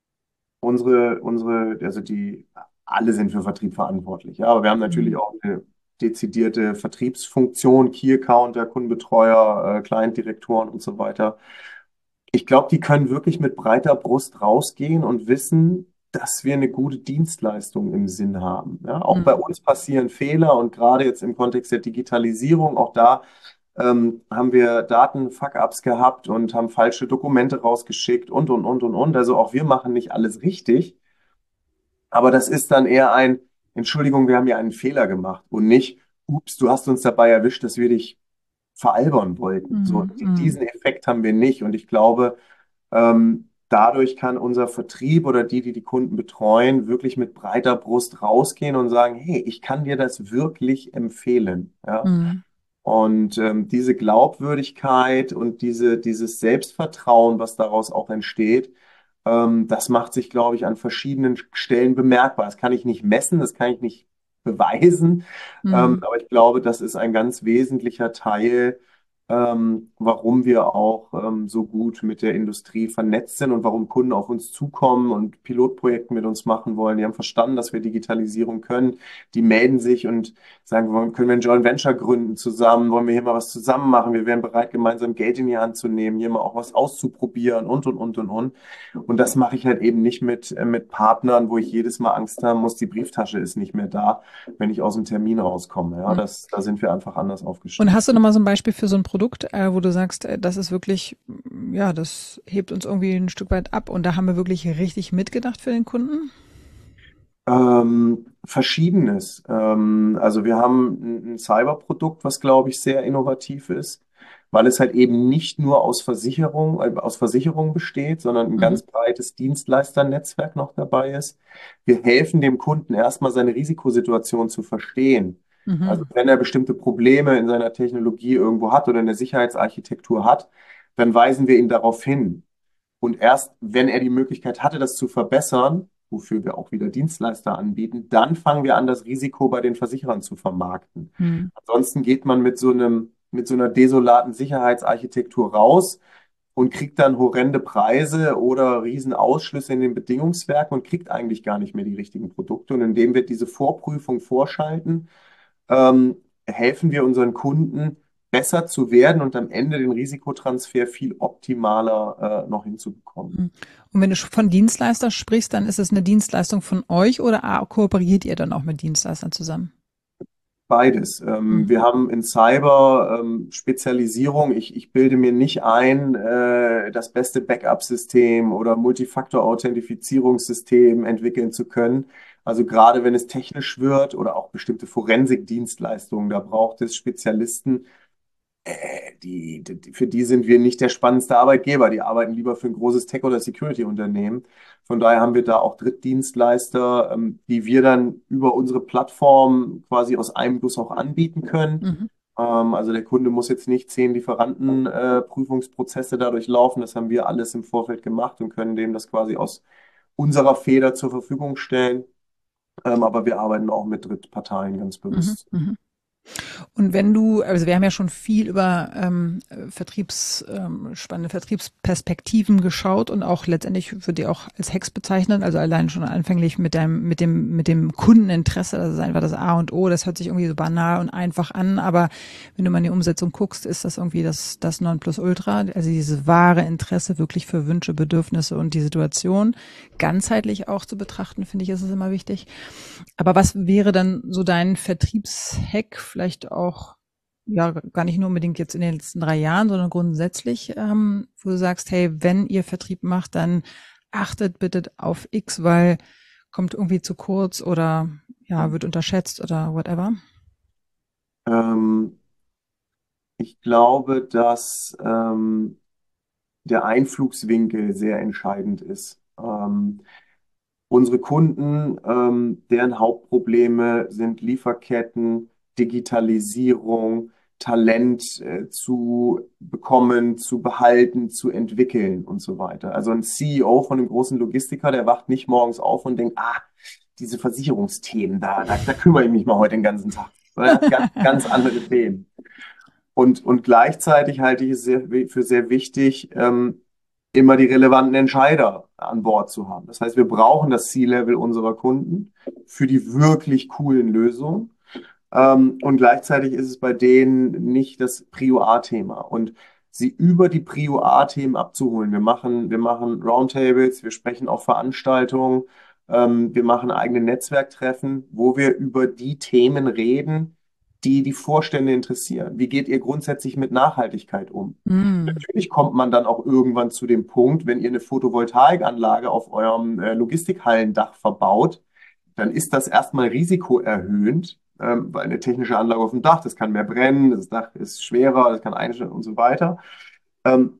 [SPEAKER 3] unsere, unsere, also die, alle sind für Vertrieb verantwortlich, ja, aber wir haben natürlich
[SPEAKER 2] Mhm.
[SPEAKER 3] auch eine dezidierte Vertriebsfunktion, Key Accounter, Kundenbetreuer, äh, Client-Direktoren und so weiter. Ich glaube, die können wirklich mit breiter Brust rausgehen und wissen, dass wir eine gute Dienstleistung im Sinn haben. Ja, auch bei
[SPEAKER 2] Mhm.
[SPEAKER 3] uns passieren Fehler und gerade jetzt im Kontext der Digitalisierung, auch da ähm, haben wir Daten-Fuck-ups gehabt und haben falsche Dokumente rausgeschickt und, und, und, und, und. Also auch wir machen nicht alles richtig, aber das ist dann eher ein, Entschuldigung, wir haben ja einen Fehler gemacht und nicht, ups, du hast uns dabei erwischt, dass wir dich veralbern wollten. So,
[SPEAKER 2] Mhm. Mhm.
[SPEAKER 3] diesen Effekt haben wir nicht und ich glaube, ähm, dadurch kann unser Vertrieb oder die, die die Kunden betreuen, wirklich mit breiter Brust rausgehen und sagen, hey, ich kann dir das wirklich empfehlen. Ja?
[SPEAKER 2] Mhm.
[SPEAKER 3] Und ähm, diese Glaubwürdigkeit und diese, dieses Selbstvertrauen, was daraus auch entsteht, ähm, das macht sich, glaube ich, an verschiedenen Stellen bemerkbar. Das kann ich nicht messen, das kann ich nicht beweisen, ähm,
[SPEAKER 2] Mhm.
[SPEAKER 3] aber ich glaube, das ist ein ganz wesentlicher Teil, ähm, warum wir auch ähm, so gut mit der Industrie vernetzt sind und warum Kunden auf uns zukommen und Pilotprojekte mit uns machen wollen. Die haben verstanden, dass wir Digitalisierung können. Die melden sich und sagen, wollen, können wir ein Joint Venture gründen zusammen? Wollen wir hier mal was zusammen machen? Wir wären bereit, gemeinsam Geld in die Hand zu nehmen, hier mal auch was auszuprobieren und, und, und, und, und. Und das mache ich halt eben nicht mit, äh, mit Partnern, wo ich jedes Mal Angst haben muss, die Brieftasche ist nicht mehr da, wenn ich aus dem Termin rauskomme. Ja,
[SPEAKER 2] Mhm.
[SPEAKER 3] das, da sind wir einfach anders
[SPEAKER 2] Und
[SPEAKER 3] aufgestellt.
[SPEAKER 2] hast du nochmal so ein Beispiel für so ein Produkt, äh, wo du sagst, äh, das ist wirklich, mm, ja, das hebt uns irgendwie ein Stück weit ab und da haben wir wirklich richtig mitgedacht für den Kunden?
[SPEAKER 3] Ähm, Verschiedenes. Ähm, also wir haben ein, ein Cyberprodukt, was, glaube ich, sehr innovativ ist, weil es halt eben nicht nur aus Versicherung, äh, aus Versicherung besteht, sondern ein
[SPEAKER 2] Mhm.
[SPEAKER 3] ganz breites Dienstleisternetzwerk noch dabei ist. Wir helfen dem Kunden erstmal seine Risikosituation zu verstehen. Also
[SPEAKER 2] Mhm.
[SPEAKER 3] wenn er bestimmte Probleme in seiner Technologie irgendwo hat oder in der Sicherheitsarchitektur hat, dann weisen wir ihn darauf hin. Und erst wenn er die Möglichkeit hatte, das zu verbessern, wofür wir auch wieder Dienstleister anbieten, dann fangen wir an, das Risiko bei den Versicherern zu vermarkten.
[SPEAKER 2] Mhm.
[SPEAKER 3] Ansonsten geht man mit so einem, mit so einer desolaten Sicherheitsarchitektur raus und kriegt dann horrende Preise oder Riesenausschlüsse in den Bedingungswerken und kriegt eigentlich gar nicht mehr die richtigen Produkte. Und indem wir diese Vorprüfung vorschalten, ähm, helfen wir unseren Kunden, besser zu werden und am Ende den Risikotransfer viel optimaler äh, noch hinzubekommen.
[SPEAKER 2] Mhm. Und wenn du von Dienstleister sprichst, dann ist es eine Dienstleistung von euch oder ah, kooperiert ihr dann auch mit Dienstleistern zusammen?
[SPEAKER 3] Beides. Ähm,
[SPEAKER 2] Mhm.
[SPEAKER 3] wir haben in Cyber ähm, Spezialisierung. Ich, ich bilde mir nicht ein, äh, das beste Backup-System oder Multifaktor-Authentifizierungssystem entwickeln zu können. Also gerade wenn es technisch wird oder auch bestimmte Forensik-Dienstleistungen, da braucht es Spezialisten, äh, die, die, für die sind wir nicht der spannendste Arbeitgeber. Die arbeiten lieber für ein großes Tech- oder Security-Unternehmen. Von daher haben wir da auch Drittdienstleister, ähm, die wir dann über unsere Plattform quasi aus einem Guss auch anbieten können.
[SPEAKER 2] Mhm.
[SPEAKER 3] Ähm, also der Kunde muss jetzt nicht zehn Lieferantenprüfungsprozesse äh, dadurch laufen. Das haben wir alles im Vorfeld gemacht und können dem das quasi aus unserer Feder zur Verfügung stellen. Ähm, aber wir arbeiten auch mit Drittparteien ganz
[SPEAKER 2] Mhm,
[SPEAKER 3] bewusst.
[SPEAKER 2] mhm. Und wenn du, also wir haben ja schon viel über ähm, Vertriebs, ähm, spannende Vertriebsperspektiven geschaut und auch letztendlich würde ich auch als Hacks bezeichnen, also allein schon anfänglich mit deinem, mit dem, mit dem Kundeninteresse, das ist einfach das A und O, das hört sich irgendwie so banal und einfach an, aber wenn du mal in die Umsetzung guckst, ist das irgendwie das, das Nonplusultra, also dieses wahre Interesse wirklich für Wünsche, Bedürfnisse und die Situation ganzheitlich auch zu betrachten, finde ich, ist es immer wichtig. Aber was wäre dann so dein Vertriebshack, vielleicht auch, ja, gar nicht nur unbedingt jetzt in den letzten drei Jahren, sondern grundsätzlich, ähm, wo du sagst, hey, wenn ihr Vertrieb macht, dann achtet bitte auf X, weil kommt irgendwie zu kurz oder ja, wird unterschätzt oder whatever?
[SPEAKER 3] Ähm, ich glaube, dass ähm, der Einflugswinkel sehr entscheidend ist. Ähm, Unsere Kunden, ähm, deren Hauptprobleme sind Lieferketten, Digitalisierung, Talent äh, zu bekommen, zu behalten, zu entwickeln und so weiter. Also ein C E O von einem großen Logistiker, der wacht nicht morgens auf und denkt, ah, diese Versicherungsthemen, da, da, da kümmere ich mich mal heute den ganzen Tag. Er hat ganz, ganz andere Themen. Und, und gleichzeitig halte ich es sehr, für sehr wichtig, ähm, immer die relevanten Entscheider an Bord zu haben. Das heißt, wir brauchen das C-Level unserer Kunden für die wirklich coolen Lösungen. Ähm, und gleichzeitig ist es bei denen nicht das Prio A-Thema. Und sie über die Prio A-Themen abzuholen. Wir machen, wir machen Roundtables, wir sprechen auf Veranstaltungen, ähm, wir machen eigene Netzwerktreffen, wo wir über die Themen reden, die die Vorstände interessieren. Wie geht ihr grundsätzlich mit Nachhaltigkeit um?
[SPEAKER 2] Mm.
[SPEAKER 3] Natürlich kommt man dann auch irgendwann zu dem Punkt, wenn ihr eine Photovoltaikanlage auf eurem äh, Logistikhallendach verbaut, dann ist das erstmal risikoerhöhend, ähm, weil eine technische Anlage auf dem Dach, das kann mehr brennen, das Dach ist schwerer, das kann einstellen und so weiter. Ähm,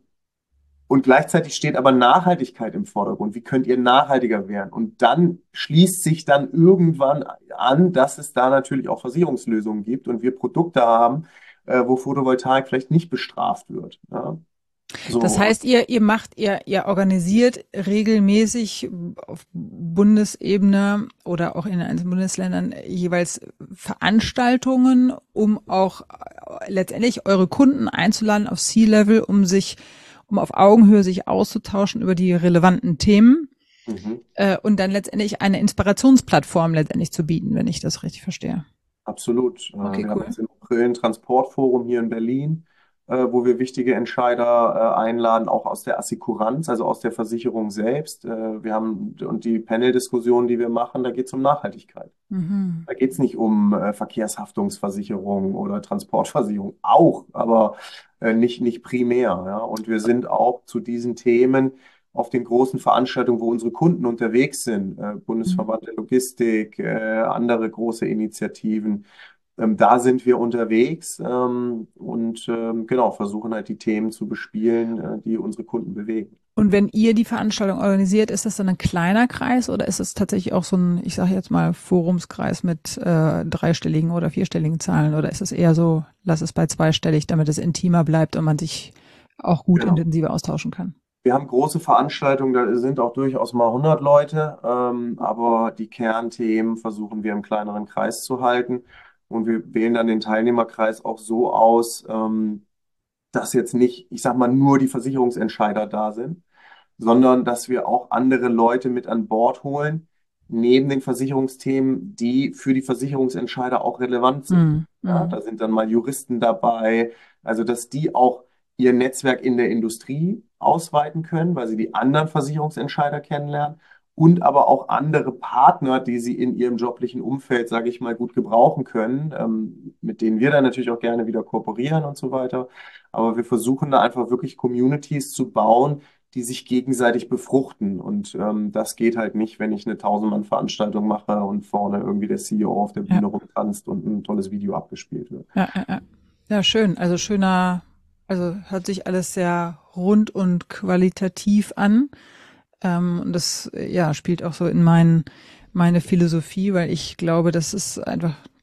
[SPEAKER 3] und gleichzeitig steht aber Nachhaltigkeit im Vordergrund. Wie könnt ihr nachhaltiger werden? Und dann schließt sich dann irgendwann an, dass es da natürlich auch Versicherungslösungen gibt und wir Produkte haben, äh, wo Photovoltaik vielleicht nicht bestraft wird. Ja?
[SPEAKER 2] Das
[SPEAKER 3] So,
[SPEAKER 2] heißt, ihr, ihr macht, ihr, ihr organisiert regelmäßig auf Bundesebene oder auch in den einzelnen Bundesländern jeweils Veranstaltungen, um auch letztendlich eure Kunden einzuladen auf C-Level, um sich, um auf Augenhöhe sich auszutauschen über die relevanten Themen
[SPEAKER 3] mhm.
[SPEAKER 2] äh, und dann letztendlich eine Inspirationsplattform letztendlich zu bieten, wenn ich das richtig verstehe.
[SPEAKER 3] Absolut. Äh,
[SPEAKER 2] Okay,
[SPEAKER 3] Wir haben
[SPEAKER 2] cool.
[SPEAKER 3] jetzt im April ein Transportforum hier in Berlin, äh, wo wir wichtige Entscheider äh, einladen, auch aus der Assekuranz, also aus der Versicherung selbst. Äh, Wir haben und die Panel-Diskussionen, die wir machen, da geht es um Nachhaltigkeit.
[SPEAKER 2] Mhm.
[SPEAKER 3] Da geht es nicht um äh, Verkehrshaftungsversicherung oder Transportversicherung, auch, aber äh, nicht, nicht primär. Ja? Und wir sind auch zu diesen Themen auf den großen Veranstaltungen, wo unsere Kunden unterwegs sind, äh,
[SPEAKER 2] Mhm.
[SPEAKER 3] Bundesverband der Logistik, äh, andere große Initiativen, ähm, da sind wir unterwegs ähm, und ähm, genau, versuchen halt die Themen zu bespielen, äh, die unsere Kunden bewegen.
[SPEAKER 2] Und wenn ihr die Veranstaltung organisiert, ist das dann ein kleiner Kreis oder ist es tatsächlich auch so ein, ich sage jetzt mal, Forumskreis mit äh, dreistelligen oder vierstelligen Zahlen oder ist es eher so, lass es bei zweistellig, damit es intimer bleibt und man sich auch gut
[SPEAKER 3] Genau.
[SPEAKER 2] intensiver austauschen kann?
[SPEAKER 3] Wir haben große Veranstaltungen, da sind auch durchaus mal hundert Leute, ähm, aber die Kernthemen versuchen wir im kleineren Kreis zu halten. Und wir wählen dann den Teilnehmerkreis auch so aus, ähm, dass jetzt nicht, ich sag mal, nur die Versicherungsentscheider da sind, sondern dass wir auch andere Leute mit an Bord holen, neben den Versicherungsthemen, die für die Versicherungsentscheider auch relevant sind.
[SPEAKER 2] Mhm.
[SPEAKER 3] Ja,
[SPEAKER 2] Mhm.
[SPEAKER 3] da sind dann mal Juristen dabei, also dass die auch ihr Netzwerk in der Industrie ausweiten können, weil sie die anderen Versicherungsentscheider kennenlernen und aber auch andere Partner, die sie in ihrem joblichen Umfeld, sage ich mal, gut gebrauchen können, ähm, mit denen wir dann natürlich auch gerne wieder kooperieren und so weiter. Aber wir versuchen da einfach wirklich Communities zu bauen, die sich gegenseitig befruchten. Und ähm, das geht halt nicht, wenn ich eine Tausend-Mann-Veranstaltung mache und vorne irgendwie der C E O auf der
[SPEAKER 2] Ja,
[SPEAKER 3] Bühne rumtanzt und ein tolles Video abgespielt wird.
[SPEAKER 2] ja, ja, ja. Ja, schön. Also schöner, also hört sich alles sehr rund und qualitativ an. Ähm, und das, äh, ja, spielt auch so in mein, meine Philosophie, weil ich glaube, das ist einfach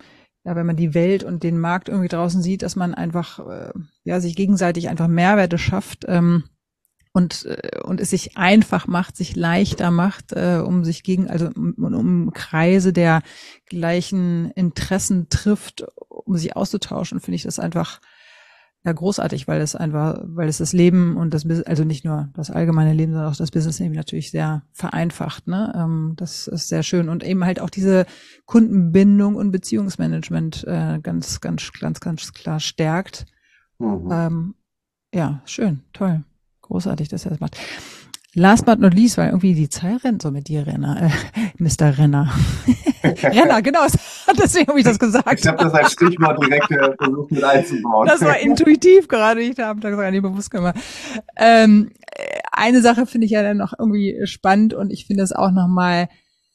[SPEAKER 2] ja, wenn man die Welt und den Markt irgendwie draußen sieht, dass man einfach, äh, ja, sich gegenseitig einfach Mehrwerte schafft, ähm, und, äh, und es sich einfach macht, sich leichter macht, äh, um sich gegen, also um, um Kreise der gleichen Interessen trifft, um sich auszutauschen, finde ich das einfach ja großartig, weil es einfach, weil es das Leben und das Business, also nicht nur das allgemeine Leben, sondern auch das Business-Leben natürlich sehr vereinfacht, ne? Ähm, das ist sehr schön und eben halt auch diese Kundenbindung und Beziehungsmanagement äh, ganz, ganz, ganz, ganz klar stärkt.
[SPEAKER 3] Mhm.
[SPEAKER 2] Ähm, ja, schön, toll, großartig, dass er das macht. Last but not least, weil irgendwie die Zeit rennt so mit dir, Renner, äh, Mister Renner. Renner, genau, deswegen habe ich das gesagt.
[SPEAKER 3] Ich habe das als Stichwort direkt äh, versucht mit einzubauen.
[SPEAKER 2] Das war intuitiv gerade, ich habe das gar nicht bewusst gemacht. Ähm, eine Sache finde ich ja dann noch irgendwie spannend und ich finde es auch nochmal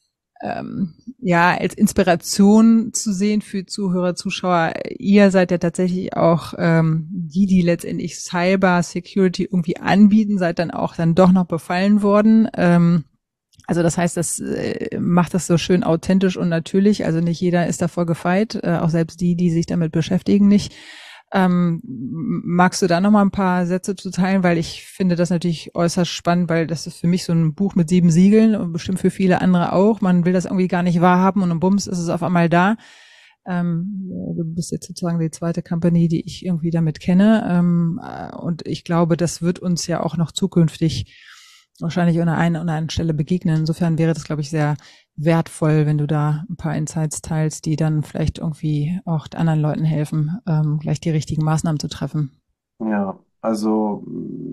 [SPEAKER 2] ähm, ja als Inspiration zu sehen für Zuhörer, Zuschauer. Ihr seid ja tatsächlich auch ähm, die, die letztendlich Cyber Security irgendwie anbieten, seid dann auch dann doch noch befallen worden. Ähm, Also das heißt, das äh, macht das so schön authentisch und natürlich. Also nicht jeder ist davor gefeit, äh, auch selbst die, die sich damit beschäftigen, nicht. Ähm, magst du da noch mal ein paar Sätze zu teilen? Weil ich finde das natürlich äußerst spannend, weil das ist für mich so ein Buch mit sieben Siegeln und bestimmt für viele andere auch. Man will das irgendwie gar nicht wahrhaben und um Bums ist es auf einmal da. Ähm, du bist jetzt sozusagen die zweite Company, die ich irgendwie damit kenne. Ähm, und ich glaube, das wird uns ja auch noch zukünftig wahrscheinlich an der einen oder anderen Stelle begegnen. Insofern wäre das, glaube ich, sehr wertvoll, wenn du da ein paar Insights teilst, die dann vielleicht irgendwie auch anderen Leuten helfen, ähm, gleich die richtigen Maßnahmen zu treffen.
[SPEAKER 3] Ja, also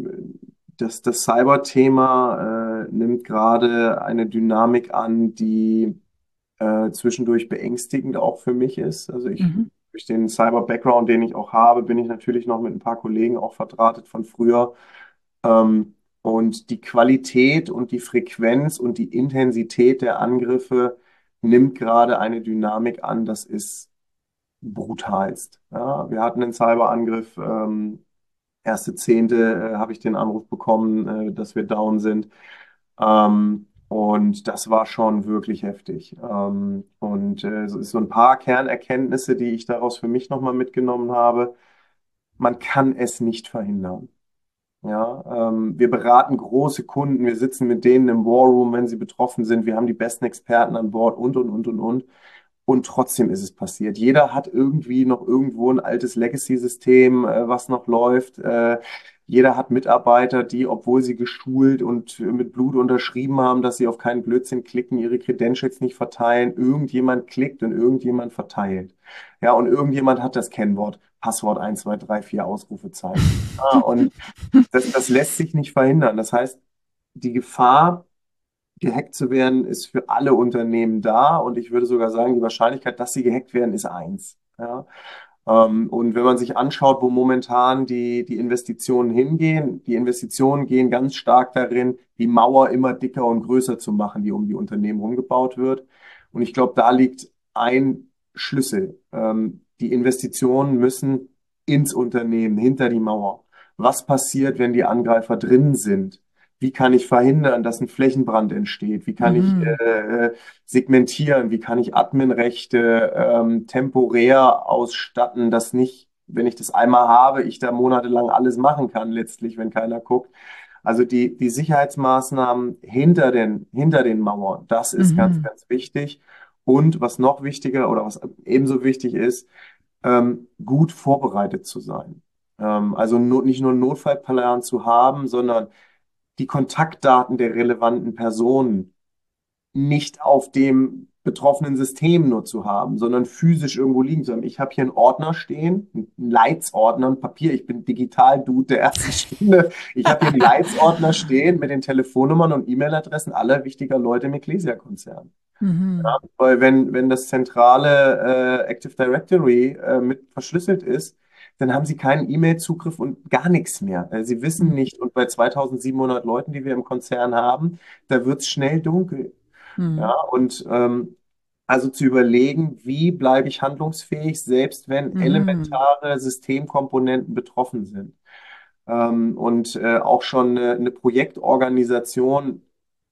[SPEAKER 3] das, das Cyber-Thema äh, nimmt gerade eine Dynamik an, die äh, zwischendurch beängstigend auch für mich ist. Also ich,
[SPEAKER 2] Mhm.
[SPEAKER 3] durch den Cyber-Background, den ich auch habe, bin ich natürlich noch mit ein paar Kollegen auch verdrahtet von früher. Ähm, und die Qualität und die Frequenz und die Intensität der Angriffe nimmt gerade eine Dynamik an, das ist brutalst. Ja, wir hatten einen Cyberangriff, ähm, erste Zehnte äh, habe ich den Anruf bekommen, äh, dass wir down sind. Ähm, und das war schon wirklich heftig. Ähm, und äh, so so ein paar Kernerkenntnisse, die ich daraus für mich nochmal mitgenommen habe. Man kann es nicht verhindern. Ja, ähm, wir beraten große Kunden, wir sitzen mit denen im War Room, wenn sie betroffen sind. Wir haben die besten Experten an Bord und, und, und, und, und. Und trotzdem ist es passiert. Jeder hat irgendwie noch irgendwo ein altes Legacy-System, äh, was noch läuft. Äh, jeder hat Mitarbeiter, die, obwohl sie geschult und mit Blut unterschrieben haben, dass sie auf keinen Blödsinn klicken, ihre Credentials nicht verteilen, irgendjemand klickt und irgendjemand verteilt. Ja, und irgendjemand hat das Kennwort, Passwort eins zwei drei vier Ausrufezeichen. Ah, und das, das lässt sich nicht verhindern. Das heißt, die Gefahr, gehackt zu werden, ist für alle Unternehmen da und ich würde sogar sagen, die Wahrscheinlichkeit, dass sie gehackt werden, ist eins. Ja? Ähm, und wenn man sich anschaut, wo momentan die, die Investitionen hingehen, die Investitionen gehen ganz stark darin, die Mauer immer dicker und größer zu machen, die um die Unternehmen rumgebaut wird. Und ich glaube, da liegt ein Schlüssel. Ähm, die Investitionen müssen ins Unternehmen, hinter die Mauer. Was passiert, wenn die Angreifer drin sind? Wie kann ich verhindern, dass ein Flächenbrand entsteht? Wie kann ich
[SPEAKER 2] Mhm.
[SPEAKER 3] äh, segmentieren? Wie kann ich Adminrechte ähm, temporär ausstatten, dass nicht, wenn ich das einmal habe, ich da monatelang alles machen kann, letztlich, wenn keiner guckt. Also die, die Sicherheitsmaßnahmen hinter den, hinter den Mauern, das ist ganz,
[SPEAKER 2] Mhm.
[SPEAKER 3] ganz wichtig. Und was noch wichtiger oder was ebenso wichtig ist, ähm, gut vorbereitet zu sein. Ähm, also no, nicht nur einen Notfallplan zu haben, sondern die Kontaktdaten der relevanten Personen nicht auf dem betroffenen System nur zu haben, sondern physisch irgendwo liegen zu haben. Ich habe hier einen Ordner stehen, einen Leitsordner, ein Papier. Ich bin Digital-Dude der ersten Stunde. Ich habe hier einen Leitsordner stehen mit den Telefonnummern und E-Mail-Adressen aller wichtiger Leute im Ecclesia-Konzern.
[SPEAKER 2] Mhm.
[SPEAKER 3] Weil wenn, wenn das zentrale äh, Active Directory äh, mit verschlüsselt ist, dann haben sie keinen E-Mail-Zugriff und gar nichts mehr. Äh, sie wissen nicht, und bei zweitausendsiebenhundert Leuten, die wir im Konzern haben, da wird es schnell dunkel. Ja,
[SPEAKER 2] Mhm.
[SPEAKER 3] und ähm, also zu überlegen, wie bleibe ich handlungsfähig, selbst wenn
[SPEAKER 2] Mhm.
[SPEAKER 3] elementare Systemkomponenten betroffen sind. Ähm, und äh, auch schon eine, eine Projektorganisation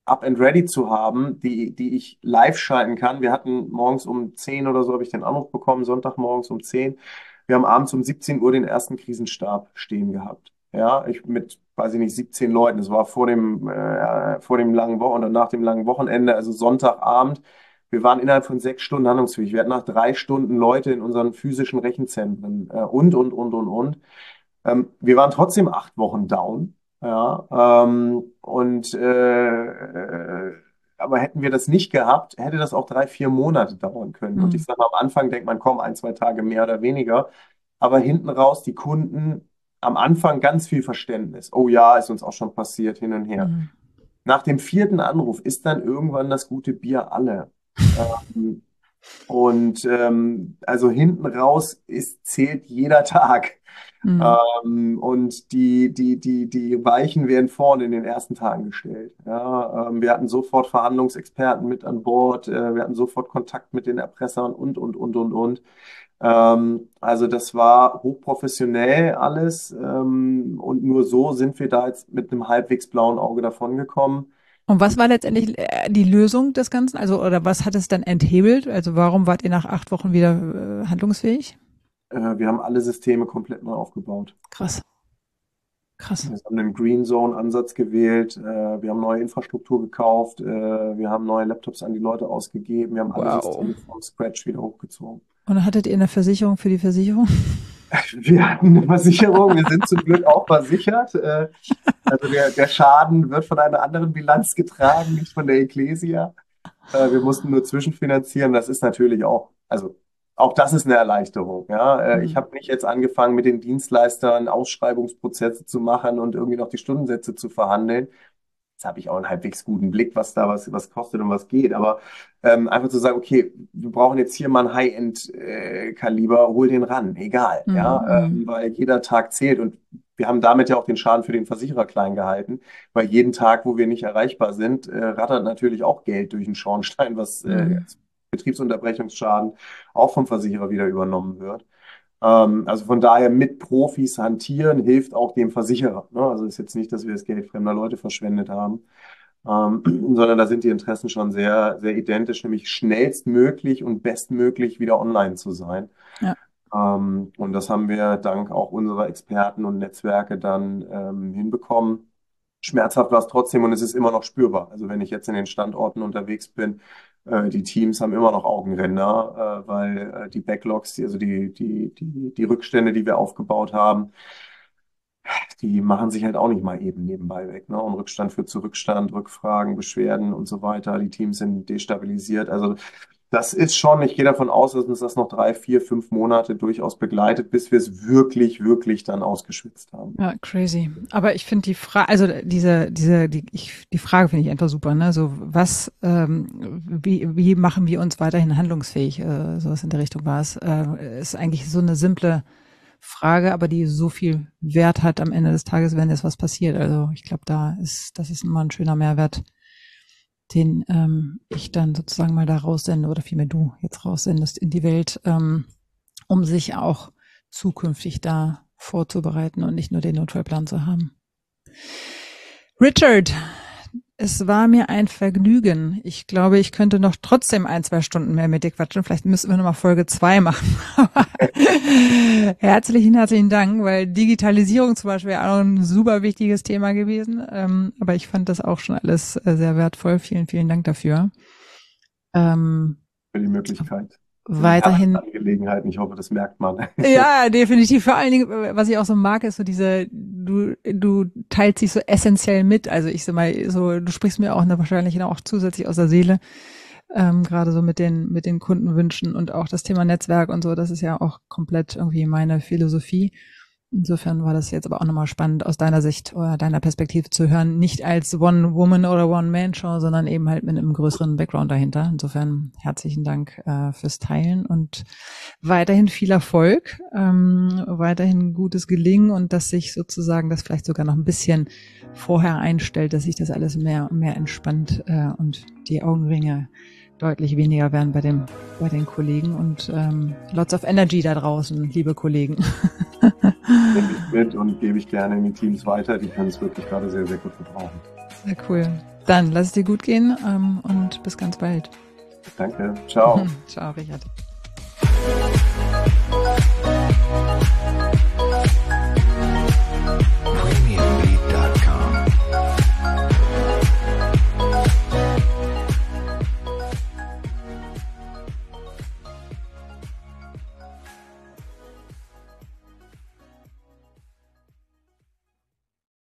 [SPEAKER 3] up and ready zu haben, die, die ich live schalten kann. Wir hatten morgens um zehn oder so, habe ich den Anruf bekommen, Sonntagmorgens um zehn. Wir haben abends um siebzehn Uhr den ersten Krisenstab stehen gehabt. Ja, ich mit, weiß ich nicht, siebzehn Leuten. Das war vor dem, äh, vor dem langen Wochenende und nach dem langen Wochenende, also Sonntagabend. Wir waren innerhalb von sechs Stunden handlungsfähig. Wir hatten nach drei Stunden Leute in unseren physischen Rechenzentren äh, und, und, und, und, und. Ähm, wir waren trotzdem acht Wochen down. Ja, ähm, und äh, äh, aber hätten wir das nicht gehabt, hätte das auch drei, vier Monate dauern können. Und ich
[SPEAKER 2] Mhm.
[SPEAKER 3] sage mal, am Anfang denkt man, komm, ein, zwei Tage mehr oder weniger. Aber hinten raus, die Kunden am Anfang ganz viel Verständnis. Oh ja, ist uns auch schon passiert, hin und her.
[SPEAKER 2] Mhm.
[SPEAKER 3] Nach dem vierten Anruf ist dann irgendwann das gute Bier alle. Ähm, und ähm, also hinten raus ist, zählt jeder Tag.
[SPEAKER 2] Mhm.
[SPEAKER 3] Ähm, und die, die, die, die Weichen werden vorne in den ersten Tagen gestellt. Ja, ähm, wir hatten sofort Verhandlungsexperten mit an Bord, äh, wir hatten sofort Kontakt mit den Erpressern und, und, und, und, und. Ähm, also das war hochprofessionell alles, ähm, und nur so sind wir da jetzt mit einem halbwegs blauen Auge davongekommen.
[SPEAKER 2] Und was war letztendlich äh, die Lösung des Ganzen? Also, oder was hat es dann enthebelt? Also, warum wart ihr nach acht Wochen wieder äh, handlungsfähig?
[SPEAKER 3] Äh, wir haben alle Systeme komplett neu aufgebaut.
[SPEAKER 2] Krass. Krass.
[SPEAKER 3] Wir haben einen Green Zone Ansatz gewählt, äh, wir haben neue Infrastruktur gekauft, äh, wir haben neue Laptops an die Leute ausgegeben, wir haben alle
[SPEAKER 2] Wow.
[SPEAKER 3] Systeme vom Scratch wieder hochgezogen.
[SPEAKER 2] Und dann hattet ihr eine Versicherung für die Versicherung?
[SPEAKER 3] Wir hatten eine Versicherung, wir sind zum Glück auch versichert. Äh, also der, der Schaden wird von einer anderen Bilanz getragen, nicht von der Ecclesia. Äh, wir mussten nur zwischenfinanzieren. Das ist natürlich auch, also auch das ist eine Erleichterung. Ja, äh, ich
[SPEAKER 2] Mhm.
[SPEAKER 3] habe nicht jetzt angefangen, mit den Dienstleistern Ausschreibungsprozesse zu machen und irgendwie noch die Stundensätze zu verhandeln. Jetzt habe ich auch einen halbwegs guten Blick, was da was, was kostet und was geht. Aber ähm, einfach zu sagen, okay, wir brauchen jetzt hier mal ein High-End-Kaliber, hol den ran, egal. Ja,
[SPEAKER 2] Mhm.
[SPEAKER 3] ähm, weil jeder Tag zählt und wir haben damit ja auch den Schaden für den Versicherer klein gehalten, weil jeden Tag, wo wir nicht erreichbar sind, äh, rattert natürlich auch Geld durch den Schornstein, was äh,
[SPEAKER 2] Mhm.
[SPEAKER 3] als Betriebsunterbrechungsschaden auch vom Versicherer wieder übernommen wird. Ähm, also von daher mit Profis hantieren hilft auch dem Versicherer. Ne? Also ist jetzt nicht, dass wir das Geld fremder Leute verschwendet haben, ähm, sondern da sind die Interessen schon sehr, sehr identisch, nämlich schnellstmöglich und bestmöglich wieder online zu sein.
[SPEAKER 2] Ja.
[SPEAKER 3] Ähm, und das haben wir dank auch unserer Experten und Netzwerke dann ähm, hinbekommen. Schmerzhaft war es trotzdem und es ist immer noch spürbar. Also wenn ich jetzt in den Standorten unterwegs bin, äh, die Teams haben immer noch Augenränder, äh, weil äh, die Backlogs, die, also die, die, die, die Rückstände, die wir aufgebaut haben, die machen sich halt auch nicht mal eben nebenbei weg. Ne? Und Rückstand führt zu Rückstand, Rückfragen, Beschwerden und so weiter. Die Teams sind destabilisiert. Also das ist schon, ich gehe davon aus, dass uns das noch drei, vier, fünf Monate durchaus begleitet, bis wir es wirklich, wirklich dann ausgeschwitzt haben.
[SPEAKER 2] Ja, crazy. Aber ich finde die Frage, also diese, diese, die, ich, die Frage finde ich einfach super, ne? So, was, ähm, wie, wie machen wir uns weiterhin handlungsfähig? Äh, sowas in der Richtung war es. Äh, ist eigentlich so eine simple Frage, aber die so viel Wert hat am Ende des Tages, wenn jetzt was passiert. Also ich glaube, da ist, das ist immer ein schöner Mehrwert, den ähm, ich dann sozusagen mal da raussende oder vielmehr du jetzt raussendest in die Welt, ähm, um sich auch zukünftig da vorzubereiten und nicht nur den Notfallplan zu haben. Richard, es war mir ein Vergnügen. Ich glaube, ich könnte noch trotzdem ein, zwei Stunden mehr mit dir quatschen. Vielleicht müssen wir nochmal Folge zwei machen. herzlichen, herzlichen Dank, weil Digitalisierung zum Beispiel auch ein super wichtiges Thema gewesen. Ähm, aber ich fand das auch schon alles äh, sehr wertvoll. Vielen, vielen Dank dafür. Ähm,
[SPEAKER 3] Für die Möglichkeit.
[SPEAKER 2] weiterhin.
[SPEAKER 3] Angelegenheiten. Ich hoffe, das merkt man.
[SPEAKER 2] Ja, definitiv. Vor allen Dingen, was ich auch so mag, ist so diese, du, du teilst dich so essentiell mit. Also ich sag mal, so, du sprichst mir auch ne, wahrscheinlich auch zusätzlich aus der Seele, ähm, gerade so mit den, mit den Kundenwünschen und auch das Thema Netzwerk und so. Das ist ja auch komplett irgendwie meine Philosophie. Insofern war das jetzt aber auch nochmal spannend aus deiner Sicht oder deiner Perspektive zu hören, nicht als One-Woman- oder One-Man-Show, sondern eben halt mit einem größeren Background dahinter. Insofern herzlichen Dank äh, fürs Teilen und weiterhin viel Erfolg, ähm, weiterhin gutes Gelingen und dass sich sozusagen das vielleicht sogar noch ein bisschen vorher einstellt, dass sich das alles mehr und mehr entspannt äh, und die Augenringe deutlich weniger werden bei dem bei den Kollegen und ähm, lots of energy da draußen, liebe Kollegen.
[SPEAKER 3] Nehme ich mit und gebe ich gerne in die Teams weiter. Die können es wirklich gerade sehr, sehr gut gebrauchen.
[SPEAKER 2] Sehr cool. Dann lass es dir gut gehen ähm, und bis ganz bald.
[SPEAKER 3] Danke. Ciao.
[SPEAKER 2] Ciao, Richard.